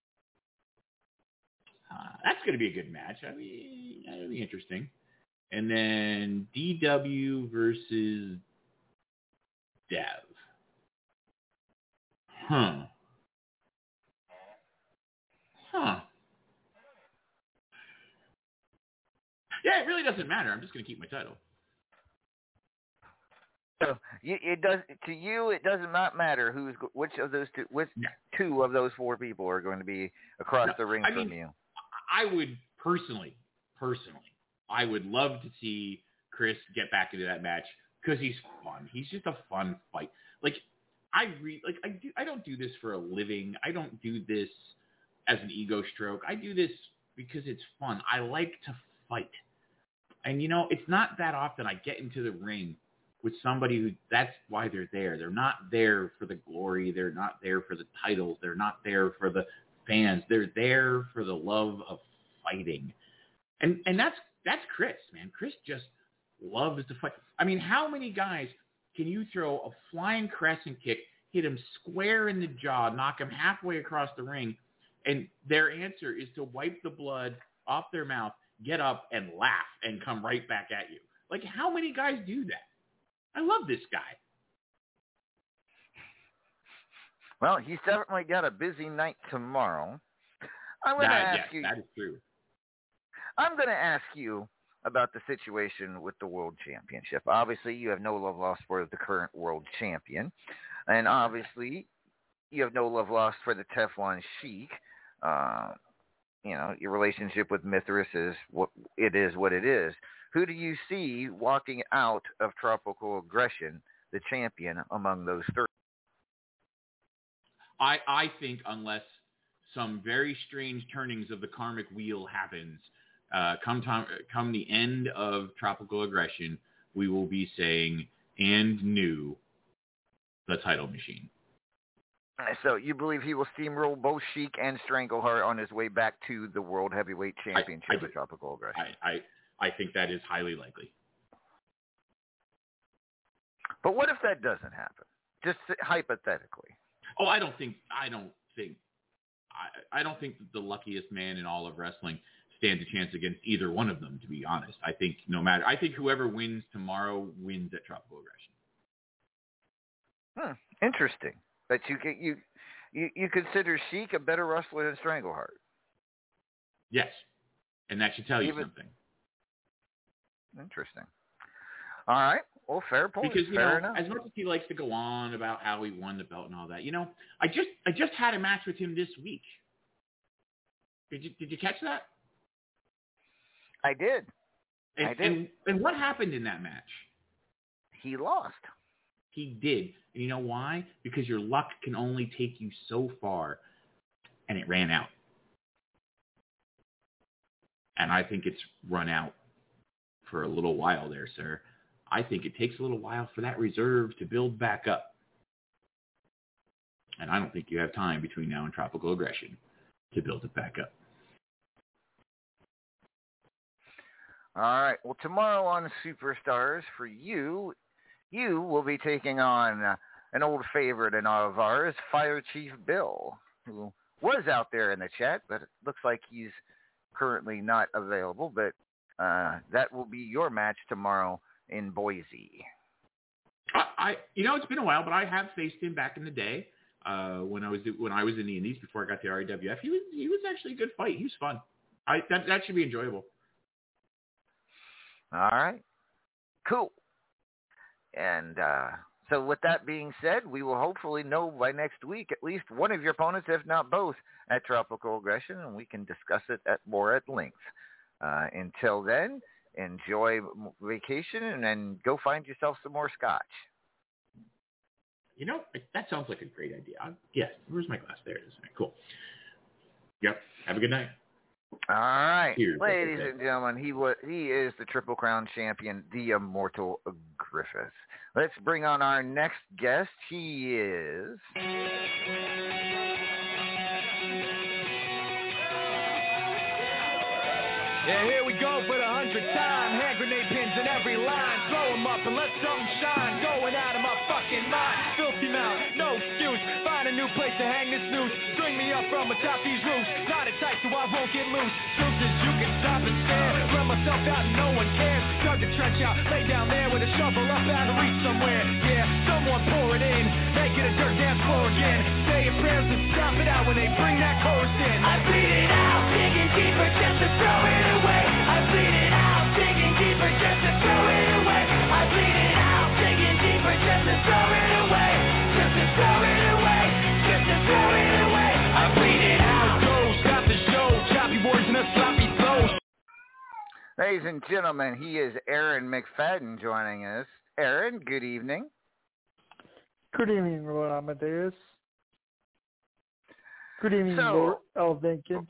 S4: Uh, that's going to be a good match. I mean, that'll be interesting. And then D W versus Dev. Huh. Huh. Yeah, it really doesn't matter. I'm just going to keep my title.
S2: So you, it does to you. It does not matter who's which of those two, which no. two of those four people are going to be across no, the ring
S4: I
S2: from
S4: mean,
S2: you.
S4: I would personally, personally, I would love to see Chris get back into that match because he's fun. He's just a fun fight. Like. I re- like I do I don't do this for a living. I don't do this as an ego stroke. I do this because it's fun. I like to fight. And you know, it's not that often I get into the ring with somebody who that's why they're there. They're not there for the glory. They're not there for the titles. They're not there for the fans. They're there for the love of fighting. And and that's that's Chris, man. Chris just loves to fight. I mean, how many guys can you throw a flying crescent kick, hit him square in the jaw, knock him halfway across the ring, and their answer is to wipe the blood off their mouth, get up, and laugh, and come right back at you? Like, how many guys do that? I love this guy.
S2: Well, he's definitely got a busy night tomorrow. I'm going to ask
S4: yes,
S2: you.
S4: That is true.
S2: I'm going to ask you about the situation with the World Championship. Obviously, you have no love lost for the current World Champion. And obviously, you have no love lost for the Teflon Sheik. Uh, you know, your relationship with Mithras is what it is what it is. Who do you see walking out of Tropical Aggression, the champion, among those three?
S4: I, I think unless some very strange turnings of the karmic wheel happens, Uh, come time, come the end of Tropical Aggression, we will be saying, and new, the title machine.
S2: So you believe he will steamroll both Sheik and Strangleheart on his way back to the World Heavyweight Championship
S4: I, I
S2: of Tropical Aggression?
S4: I, I, I think that is highly likely.
S2: But what if that doesn't happen? Just hypothetically.
S4: Oh, I don't think, I don't think I, I don't think that the luckiest man in all of wrestling stands a chance against either one of them, to be honest. I think no matter, I think whoever wins tomorrow wins at Tropical Aggression.
S2: Hmm, interesting. But you you you you consider Sheik a better wrestler than Strangleheart?
S4: Yes, and that should tell you
S2: Even,
S4: something.
S2: Interesting. All right. Well, fair point.
S4: Because you
S2: fair
S4: know,
S2: enough.
S4: as much as he likes to go on about how he won the belt and all that, you know, I just I just had a match with him this week. Did you did you catch that?
S2: I did.
S4: And,
S2: I did.
S4: And, and what happened in that match?
S2: He lost.
S4: He did. And you know why? Because your luck can only take you so far, and it ran out. And I think it's run out for a little while there, sir. I think it takes a little while for that reserve to build back up. And I don't think you have time between now and Tropical Aggression to build it back up.
S2: All right. Well, tomorrow on Superstars, for you, you will be taking on uh, an old favorite in all of ours, Fire Chief Bill, who was out there in the chat, but it looks like he's currently not available. But uh, that will be your match tomorrow in Boise.
S4: I, I, you know, it's been a while, but I have faced him back in the day uh, when I was when I was in the Indies before I got to R A W F. He was he was actually a good fight. He was fun. I that that should be enjoyable.
S2: All right. Cool. And uh, so with that being said, we will hopefully know by next week at least one of your opponents, if not both, at Tropical Aggression, and we can discuss it at more at length. Uh, until then, enjoy vacation and then go find yourself some more scotch.
S4: You know, that sounds like a great idea. I, yes, where's my glass? There it is. Cool. Yep. Have a good night.
S2: All right,
S4: Cheers.
S2: ladies and gentlemen, he was he is the Triple Crown champion, the Immortal Griffith. Let's bring on our next guest. He is.
S15: Yeah, here we go for the hundredth time. Hand grenade pins in every line. Throw 'em up and let something shine. Going out of my fucking mind. Filthy mouth, no excuse. Find a new place to hang this noose. String me up from atop these roofs. Knot it tight so I won't get loose. Truth is you can stop and stare. Let myself out and no one cares. Dug the trench out, lay down there with a shovel up out of reach somewhere. Yeah, someone pour it in. Make it a dirt dance floor again. Say your prayers and stop it out when they bring that chorus in. I bleed it out, digging deeper just to throw it away. I bleed it out, digging deeper just to throw it away. I bleed it out, digging deeper just to throw it away. Just to throw it away, just to throw it away. I bleed it out. Go, stop the show, choppy words and a sloppy flow.
S2: Ladies and gentlemen, he is Aaron McFadden joining us. Aaron, good evening.
S16: Good evening, Lord Amadeus. Good evening,
S2: So-
S16: Lord L. Vacant.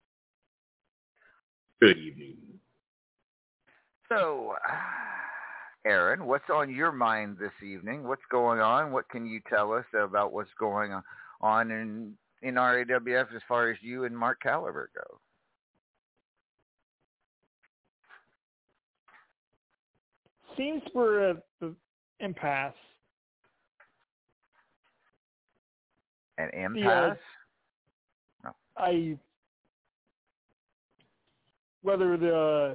S4: Good evening.
S2: So, Aaron, what's on your mind this evening? What's going on? What can you tell us about what's going on in, in R A W F as far as you and Mark Caliber go?
S16: Seems we're at the impasse.
S2: An impasse?
S16: Yeah.
S2: No.
S16: I whether the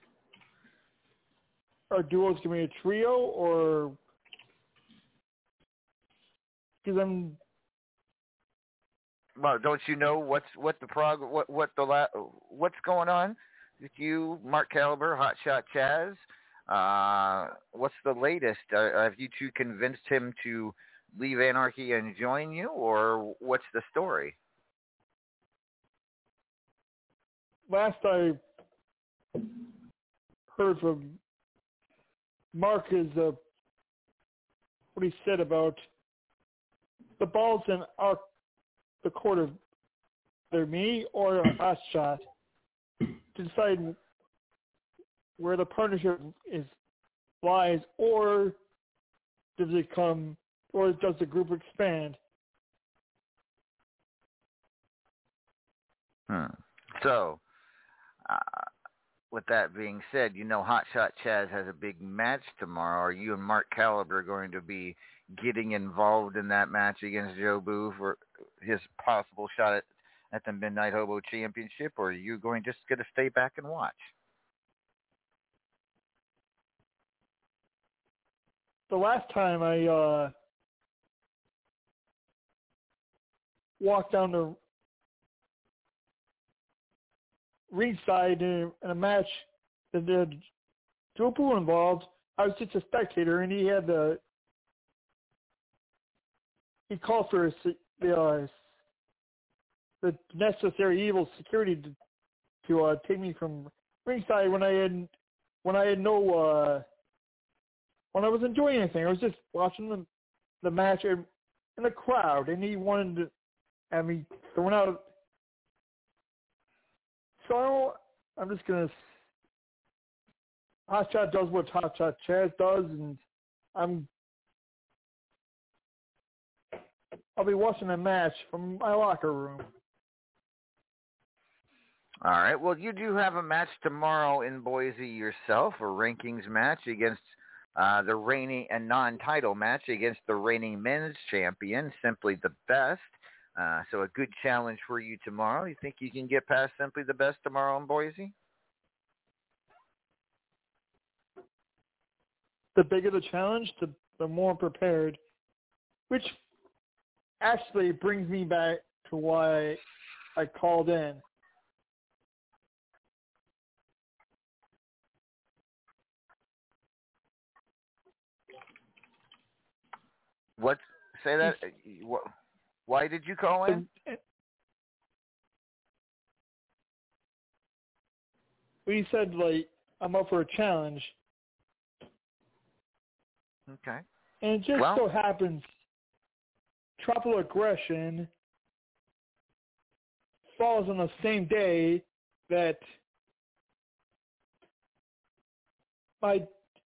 S16: our duo is going to be a trio or because I'm
S2: Well, don't you know what's what the prog what what the la- what's going on with you, Mark Caliber, Hotshot Chaz? Uh, what's the latest? Uh, have you two convinced him to leave Anarchy and join you, or what's the story?
S16: last I heard from Mark is uh, what he said about the ball's in our the court of either me or a hot shot to decide where the partnership is lies, or does it come, or does the group expand?
S2: Hmm. So, uh, with that being said, you know Hotshot Chaz has a big match tomorrow. Are you and Mark Caliber going to be getting involved in that match against Joe Boo for his possible shot at at the Midnight Hobo Championship, or are you going just going to stay back and watch?
S16: The last time I uh, walked down the ringside in, in a match that had Joe involved, I was just a spectator, and he had the he called for a, the uh, the necessary evil security to, to uh, take me from ringside when I had when I had no uh, when I was enjoying anything. I was just watching the the match in, in the crowd, and he wanted to have me thrown out. So I'm just gonna. Hotshot does what Hotshot Chaz does, and I'm. I'll be watching a match from my locker room.
S2: All right. Well, you do have a match tomorrow in Boise yourself, a rankings match against uh, the reigning and non-title match against the reigning men's champion, Simply the Best. Uh, so a good challenge for you tomorrow. You think you can get past Simply the Best tomorrow in Boise?
S16: The bigger the challenge, the, the more prepared, which actually brings me back to why I called in.
S2: What? Say that. What? Why did you call in?
S16: We said, like, I'm up for a challenge.
S2: Okay.
S16: And it just
S2: well,
S16: so happens Tropical Aggression falls on the same day that my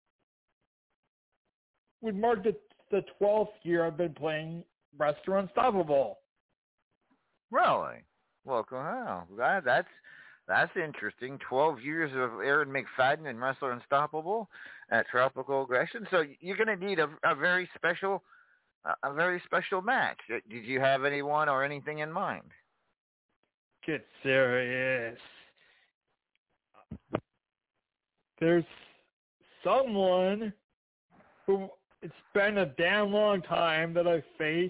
S16: would mark the, the twelfth year I've been playing Wrestler Unstoppable.
S2: Really? Well, wow. That, that's that's interesting. Twelve years of Aaron McFadden and Wrestler Unstoppable at Tropical Aggression. So you're going to need a, a very special, a very special match. Did you have anyone or anything in mind?
S16: Get serious. There's someone who it's been a damn long time that I faced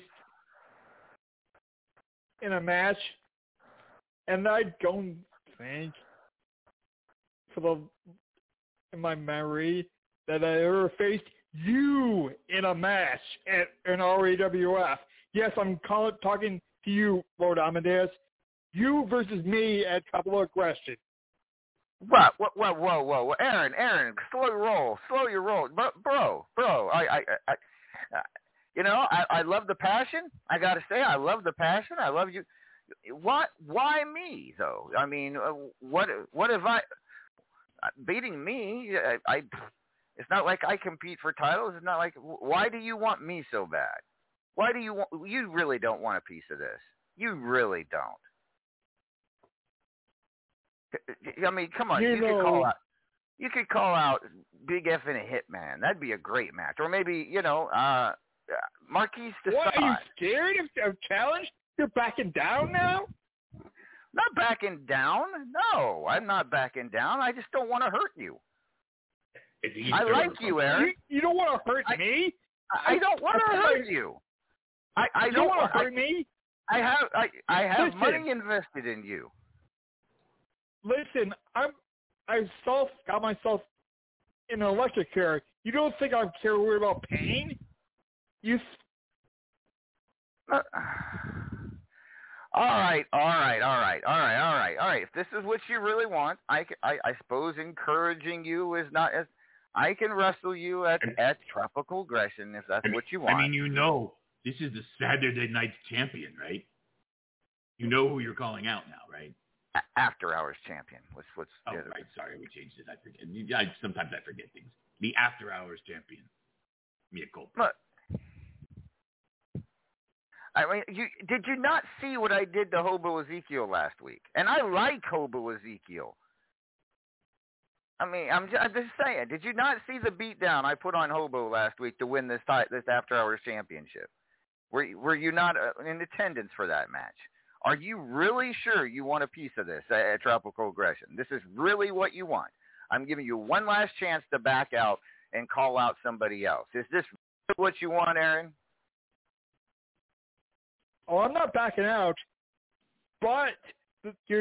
S16: in a match, and I don't think, for the in my memory, that I ever faced you in a match at an R A W F. Yes, I'm call, talking to you, Lord Amadeus. You versus me at Tropical Aggression.
S2: What? Whoa, whoa, whoa, whoa, Aaron, Aaron, slow your roll, slow your roll, bro, bro, bro. I, I, I, I you know, I, I love the passion. I gotta say, I love the passion. I love you. What? Why me though? I mean, uh, what? What have I? Beating me? I, I. It's not like I compete for titles. It's not like. Why do you want me so bad? Why do you want? You really don't want a piece of this. You really don't. I mean, come on.
S16: You,
S2: You,
S16: know,
S2: could call out. You could call out Big F and a Hitman. That'd be a great match. Or maybe you know, uh, Marquise de Sade.
S16: What, are you scared of, of challenge? You're backing down now?
S2: Not backing down. No, I'm not backing down. I just don't want to hurt you. I like you, Aaron.
S16: You, you don't want to hurt
S2: I,
S16: me?
S2: I, I don't want to hurt
S16: I,
S2: you. I, I
S16: you
S2: don't
S16: want to hurt
S2: I,
S16: me?
S2: I have I, I have
S16: Listen.
S2: money invested in you.
S16: Listen, I'm I self got myself in an electric chair. You don't think I care worried about pain? You.
S2: Uh, all right, all right, all right, all right, all right, all right. If this is what you really want, I, I, I suppose encouraging you is not as I can wrestle you at at Tropical Aggression if that's
S4: I mean,
S2: what you want.
S4: I mean, you know, this is the Saturday Night Champion, right? You know who you're calling out now, right?
S2: A- after Hours Champion. What's what's?
S4: Oh,
S2: the other
S4: right. Sorry, we changed it. I forget. I, sometimes I forget things. The After Hours Champion. Mia culpa.
S2: Look, I mean, you did you not see what I did to Hobo Ezekiel last week? And I like Hobo Ezekiel. I mean, I'm just, I'm just saying. Did you not see the beatdown I put on Hobo last week to win this this After Hours Championship? Were Were you not uh, in attendance for that match? Are you really sure you want a piece of this at, at Tropical Aggression? This is really what you want. I'm giving you one last chance to back out and call out somebody else. Is this really what you want, Aaron?
S16: Oh, I'm not backing out, but you're,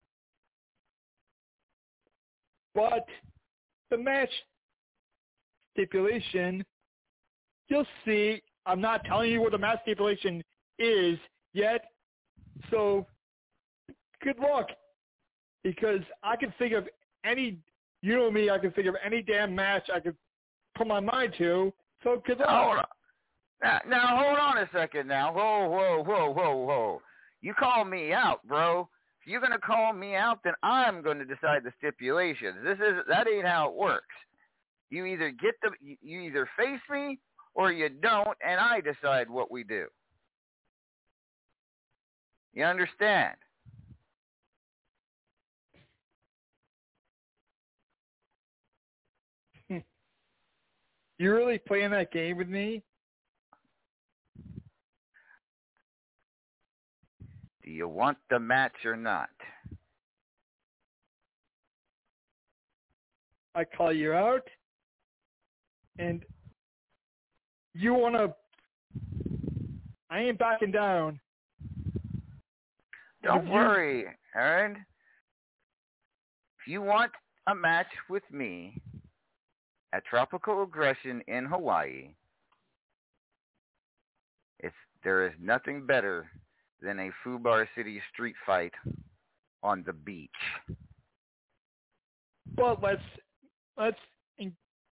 S16: but the match stipulation, you'll see. I'm not telling you what the match stipulation is yet, so good luck, because I can think of any, you know me, I can think of any damn match I could put my mind to, so good luck.
S2: Hold on. Now, now, hold on a second now. Whoa, whoa, whoa, whoa, whoa. You call me out, bro. If you're going to call me out, then I'm going to decide the stipulations. This is That ain't how it works. You either get the, you either face me or you don't, and I decide what we do. You understand?
S16: You really playing that game with me?
S2: Do you want the match or not?
S16: I call you out, and you want to... I ain't backing down.
S2: Don't worry, Aaron. If you want a match with me at Tropical Aggression in Hawaii, it's, there is nothing better than a Fubar City street fight on the beach.
S16: But let's let's in,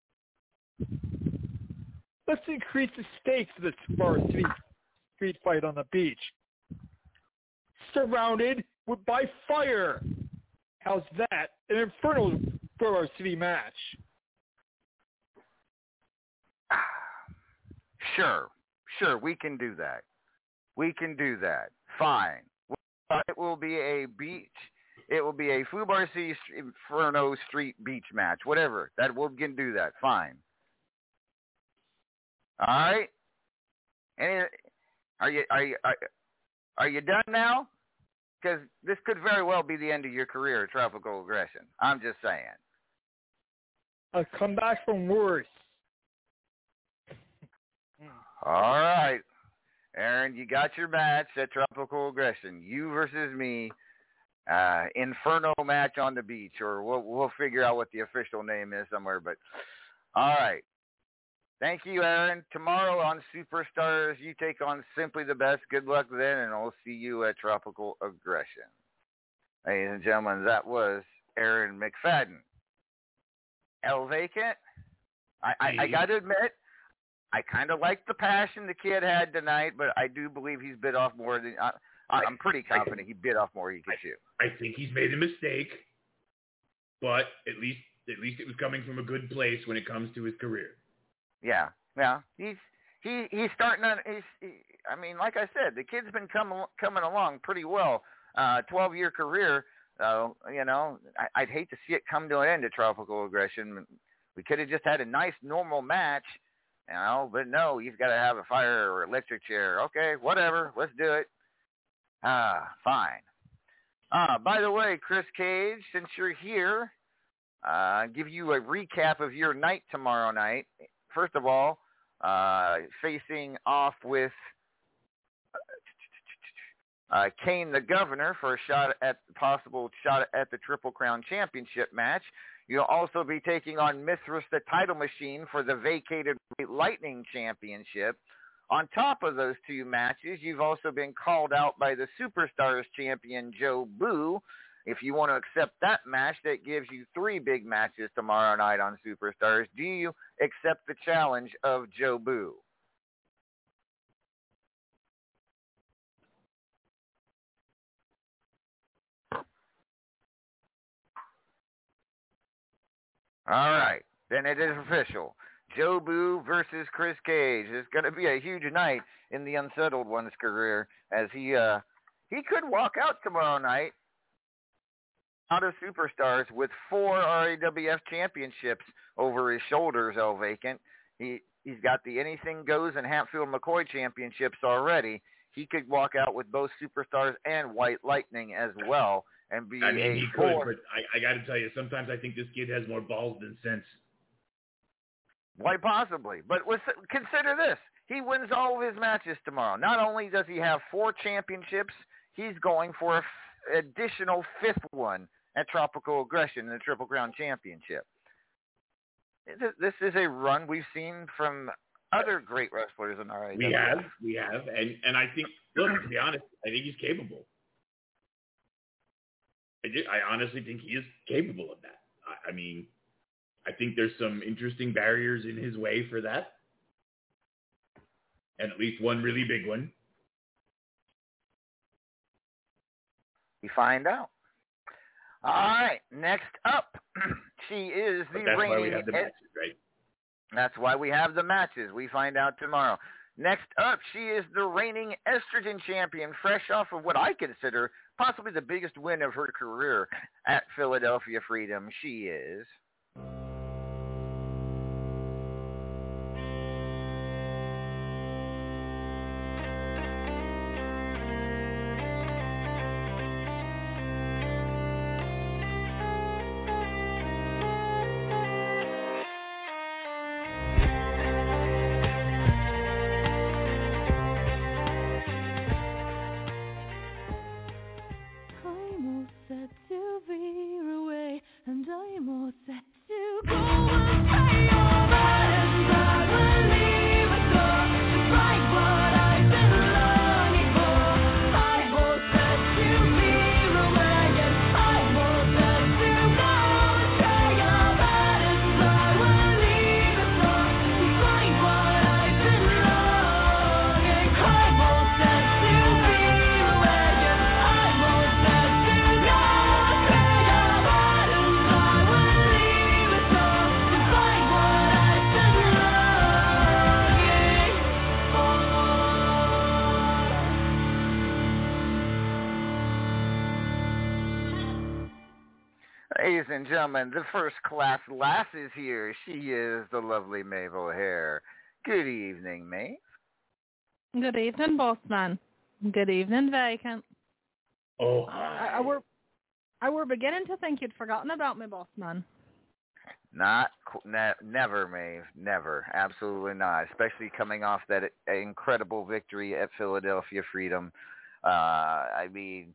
S16: let's increase the stakes of this Fubar City street fight on the beach. Surrounded with by fire. How's that? An infernal Fubar City match.
S2: Sure, sure, we can do that. We can do that. Fine. It will be a beach. It will be a Fubar City Inferno Street beach match. Whatever. That we can do that. Fine. All right. Any? Are you? Are you? Are, are you done now? Because this could very well be the end of your career at Tropical Aggression. I'm just saying.
S16: I'll come back from worse.
S2: All right. Aaron, you got your match at Tropical Aggression. You versus me. Uh, Inferno match on the beach, or we'll, we'll figure out what the official name is somewhere. But all right. Thank you, Aaron. Tomorrow on Superstars, you take on Simply the Best. Good luck then, and I'll see you at Tropical Aggression. Ladies and gentlemen, that was Aaron McFadden. El Vacant, I, I, I got to admit, I kind of like the passion the kid had tonight, but I do believe he's bit off more than I, I'm pretty confident he bit off more than he could chew.
S4: I think he's made a mistake, but at least at least it was coming from a good place when it comes to his career.
S2: Yeah, yeah, he's he he's starting on. He's he, I mean, like I said, the kid's been coming coming along pretty well. Uh, twelve year career. Uh, you know, I, I'd hate to see it come to an end at Tropical Aggression. We could have just had a nice normal match. You know, but no, you've got to have a fire or electric chair. Okay, whatever. Let's do it. Ah, fine. Uh, by the way, Chris Cage, since you're here, uh, give you a recap of your night tomorrow night. First of all, uh, facing off with uh, Kane the Governor for a shot at possible shot at the Triple Crown Championship match. You'll also be taking on Mithras the Title Machine for the vacated Lightning Championship. On top of those two matches, you've also been called out by the Superstars champion, Joe Boo. If you want to accept that match, that gives you three big matches tomorrow night on Superstars. Do you accept the challenge of Joe Boo? All right, then it is official. Joe Boo versus Chris Cage. It's going to be a huge night in the Unsettled One's career, as he uh, he could walk out tomorrow night out of Superstars with four R A W F championships over his shoulders. El Vacant. He he's got the Anything Goes and Hatfield McCoy championships already. he could walk out with both superstars and White Lightning as well and be
S4: I mean,
S2: a
S4: he could,
S2: four.
S4: but I, I got to tell you, sometimes I think this kid has more balls than sense.
S2: Quite possibly. But with, consider this. He wins all of his matches tomorrow. Not only does he have four championships, he's going for an f- additional fifth one at Tropical Aggression in the Triple Crown Championship. This is a run we've seen from other great wrestlers in our
S4: We have, we have. And, and I think, look, to be honest, I think he's capable. I, do, I honestly think he is capable of that. I, I mean, I think there's some interesting barriers in his way for that. And at least one really big one.
S2: We find out. All right, next up, she is the
S4: But that's
S2: reigning.
S4: why we have the matches, right?
S2: That's why we have the matches. We find out tomorrow. Next up, she is the reigning estrogen champion, fresh off of what I consider possibly the biggest win of her career at Philadelphia Freedom. She is... Ladies and gentlemen, the first class lass is here. She is the lovely Maeve O'Hare. Good evening, Maeve.
S17: Good evening, Bossman. Good evening, Vacant.
S4: Oh,
S17: I, I were I were beginning to think you'd forgotten about me, Bossman.
S2: Not, ne- never, Maeve. Never. Absolutely not. Especially coming off that incredible victory at Philadelphia Freedom. Uh, I mean...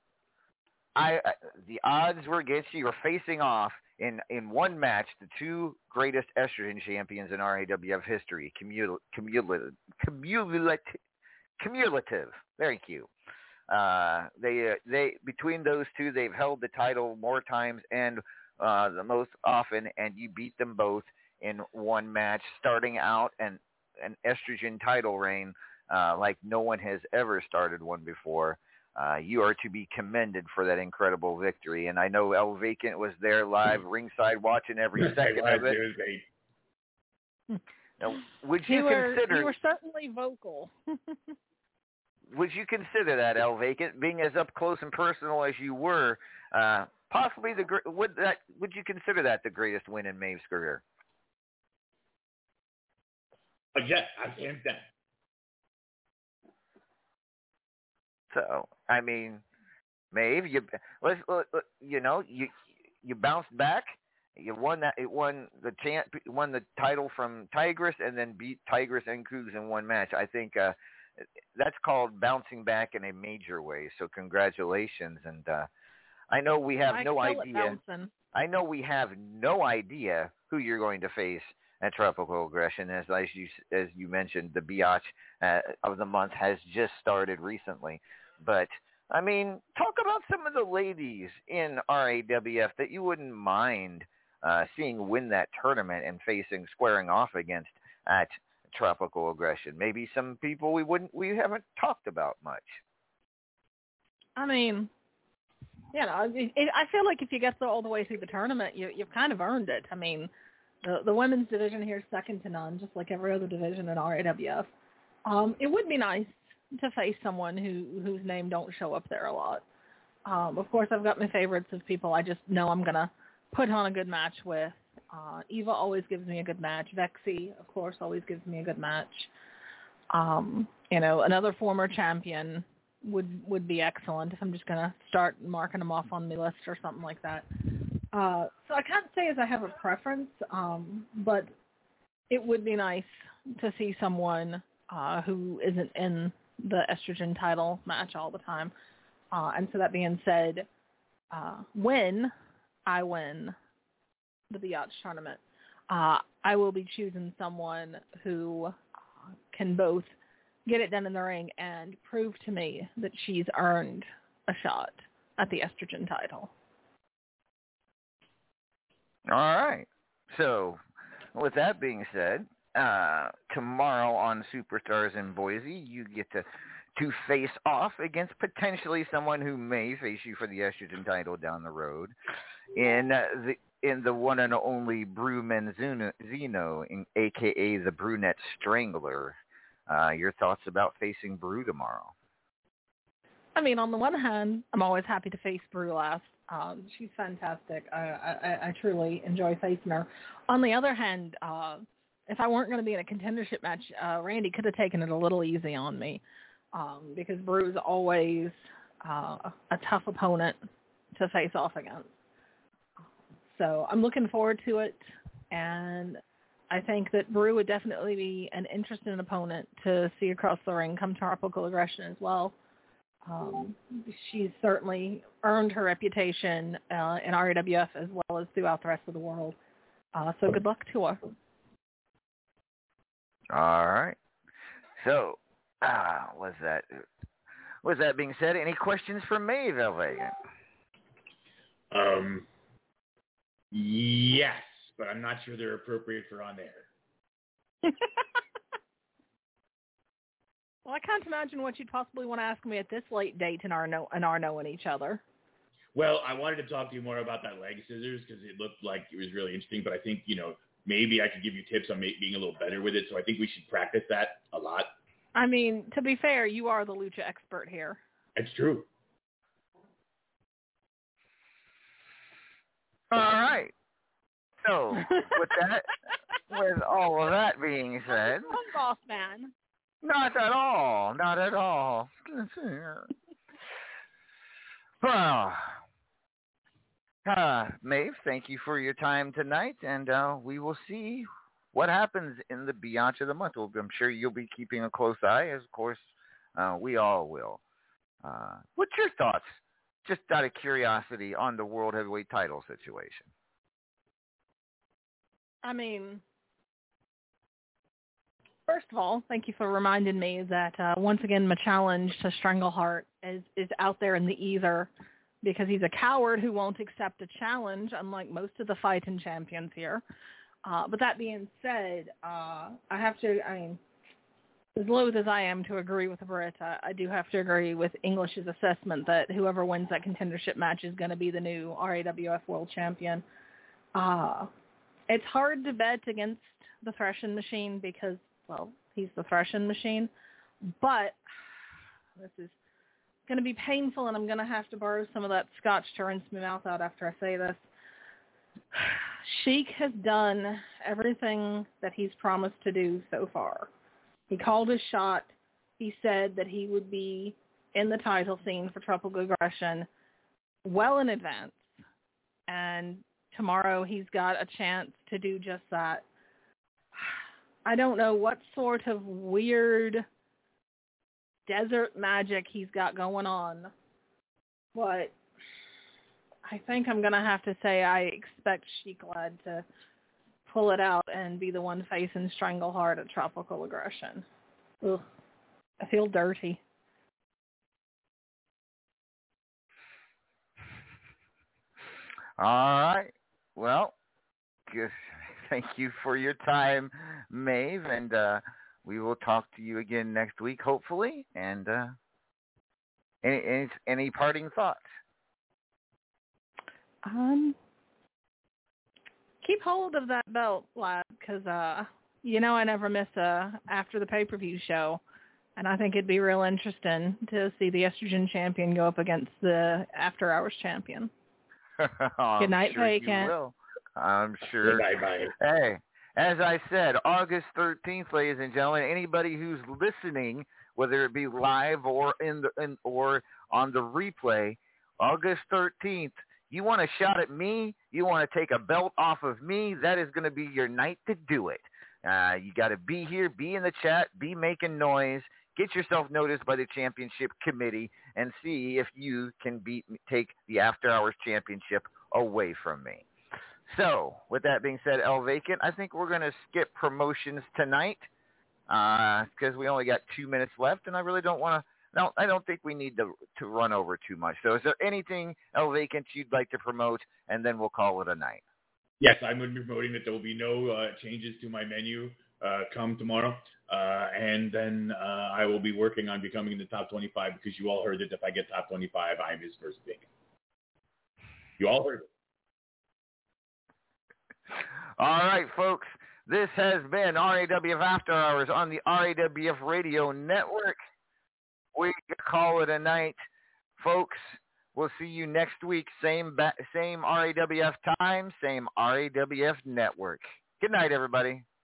S2: I, I the odds were against you. You were facing off in, in one match the two greatest estrogen champions in R A W F history. Cumul, cumulative, cumulative, cumulative. Thank you. Uh, they uh, they between those two, they've held the title more times and uh, the most often, and you beat them both in one match, starting out an an estrogen title reign uh, like no one has ever started one before. Uh, you are to be commended for that incredible victory. And I know El Vacant was there live ringside watching every second of it. Now, would you,
S17: you were,
S2: consider...
S17: You were certainly vocal.
S2: Would you consider that, El Vacant, being as up close and personal as you were, uh, possibly the... Would, that, would you consider that the greatest win in Maeve's career?
S4: Uh, yes, I can that.
S2: So, I mean, Maeve, you let's, you know, you you bounced back. You won that. It won the champ, won the title from Tigress, and then beat Tigress and Cougs in one match. I think uh, that's called bouncing back in a major way. So, congratulations. And uh, I know we have
S17: I
S2: no
S17: feel
S2: idea.
S17: It bouncing.
S2: I know we have no idea who you're going to face at Tropical Aggression. As, as you as you mentioned, the biatch uh, of the month has just started recently. But, I mean, talk about some of the ladies in R A W F that you wouldn't mind uh, seeing win that tournament and facing, squaring off against at Tropical Aggression. Maybe some people we wouldn't, we haven't talked about much.
S17: I mean, you know, it, it, I feel like if you get all the way through the tournament, you, you've kind of earned it. I mean, the, the women's division here is second to none, just like every other division in R A W F. Um, it would be nice to face someone who whose name don't show up there a lot. Um, of course, I've got my favorites of people I just know I'm going to put on a good match with. Uh, Eva always gives me a good match. Vexy, of course, always gives me a good match. Um, you know, another former champion would would be excellent if I'm just going to start marking them off on my list or something like that. Uh, so I can't say as I have a preference, um, but it would be nice to see someone uh, who isn't in the estrogen title match all the time. Uh, and so that being said, uh, when I win the Biatch tournament, uh, I will be choosing someone who can both get it done in the ring and prove to me that she's earned a shot at the estrogen title.
S2: All right. So, with that being said, uh, tomorrow on Superstars in Boise, you get to to face off against potentially someone who may face you for the estrogen title down the road in uh, the in the one and only Brew Menzino, in, a k a the Brunette Strangler. Uh, your thoughts about facing Brew tomorrow?
S17: I mean, on the one hand, I'm always happy to face Brew last. Um, she's fantastic. I, I, I truly enjoy facing her. On the other hand, uh, if I weren't going to be in a contendership match, uh, Randy could have taken it a little easy on me um, because Brew's always uh, a tough opponent to face off against. So I'm looking forward to it, and I think that Brew would definitely be an interesting opponent to see across the ring come Tropical Aggression as well. Um, she's certainly earned her reputation uh, in R A W F as well as throughout the rest of the world. Uh, so good luck to her.
S2: All right. So, uh, was that with that being said, any questions for Maeve Elvagan?
S4: Um, yes, but I'm not sure they're appropriate for on air.
S17: Well, I can't imagine what you'd possibly want to ask me at this late date in our know in our knowing each other.
S4: Well, I wanted to talk to you more about that leg scissors because it looked like it was really interesting, but I think, you know, maybe I could give you tips on being a little better with it, so I think we should practice that a lot.
S17: I mean, to be fair, you are the lucha expert here.
S4: It's true.
S2: All right. So, with that, with all of that being said,
S17: I'm off, man.
S2: Not at all. Not at all. Well, uh, Maeve, thank you for your time tonight, and uh, we will see what happens in the Biatch of the Month. I'm sure you'll be keeping a close eye, as of course uh, we all will. Uh, what's your thoughts, just out of curiosity, on the World Heavyweight title situation?
S17: I mean, first of all, thank you for reminding me that uh, once again my challenge to Strangleheart is, is out there in the ether because he's a coward who won't accept a challenge, unlike most of the fighting champions here. Uh, but that being said, uh, I have to, I mean, as loath as I am to agree with Britt, I, I do have to agree with English's assessment that whoever wins that contendership match is going to be the new R A W F World Champion. Uh, it's hard to bet against the Threshing Machine because, well, he's the Threshing Machine, but this is going to be painful, and I'm going to have to borrow some of that scotch to rinse my mouth out after I say this. Sheik has done everything that he's promised to do so far. He called his shot. He said that he would be in the title scene for Tropical Aggression well in advance, and tomorrow he's got a chance to do just that. I don't know what sort of weird desert magic he's got going on, but I think I'm going to have to say I expect Sheik Lad to pull it out and be the one facing Strangleheart at Tropical Aggression. Ugh, I feel dirty.
S2: All right. Well, just thank you for your time, Maeve, and uh, we will talk to you again next week, hopefully. And uh, any, any any parting thoughts?
S17: Um, keep hold of that belt, lad, because uh, you know I never miss a after the pay-per-view show, and I think it'd be real interesting to see the Estrogen Champion go up against the After Hours Champion. Good night,
S2: sure
S17: Vacant.
S2: You will. I'm sure.
S4: Good night, bye.
S2: Hey, as I said, August thirteenth, ladies and gentlemen, anybody who's listening, whether it be live or in the in, or on the replay, August thirteenth, you want to shout at me, you want to take a belt off of me, that is going to be your night to do it. Uh, you got to be here, be in the chat, be making noise, get yourself noticed by the championship committee, and see if you can beat take the After Hours Championship away from me. So, with that being said, El Vacant, I think we're going to skip promotions tonight because uh, we only got two minutes left, and I really don't want to. No, I don't think we need to to run over too much. So, is there anything, El Vacant, you'd like to promote, and then we'll call it a night?
S4: Yes, I'm going to be promoting that there will be no uh, changes to my menu uh, come tomorrow, uh, and then uh, I will be working on becoming in the top twenty-five because you all heard that if I get top twenty-five, I'm his first pick. You all heard it.
S2: All right, folks. This has been R A W F After Hours on the R A W F Radio Network. We call it a night. Folks, we'll see you next week. Same ba- same R A W F time, same R A W F network. Good night, everybody.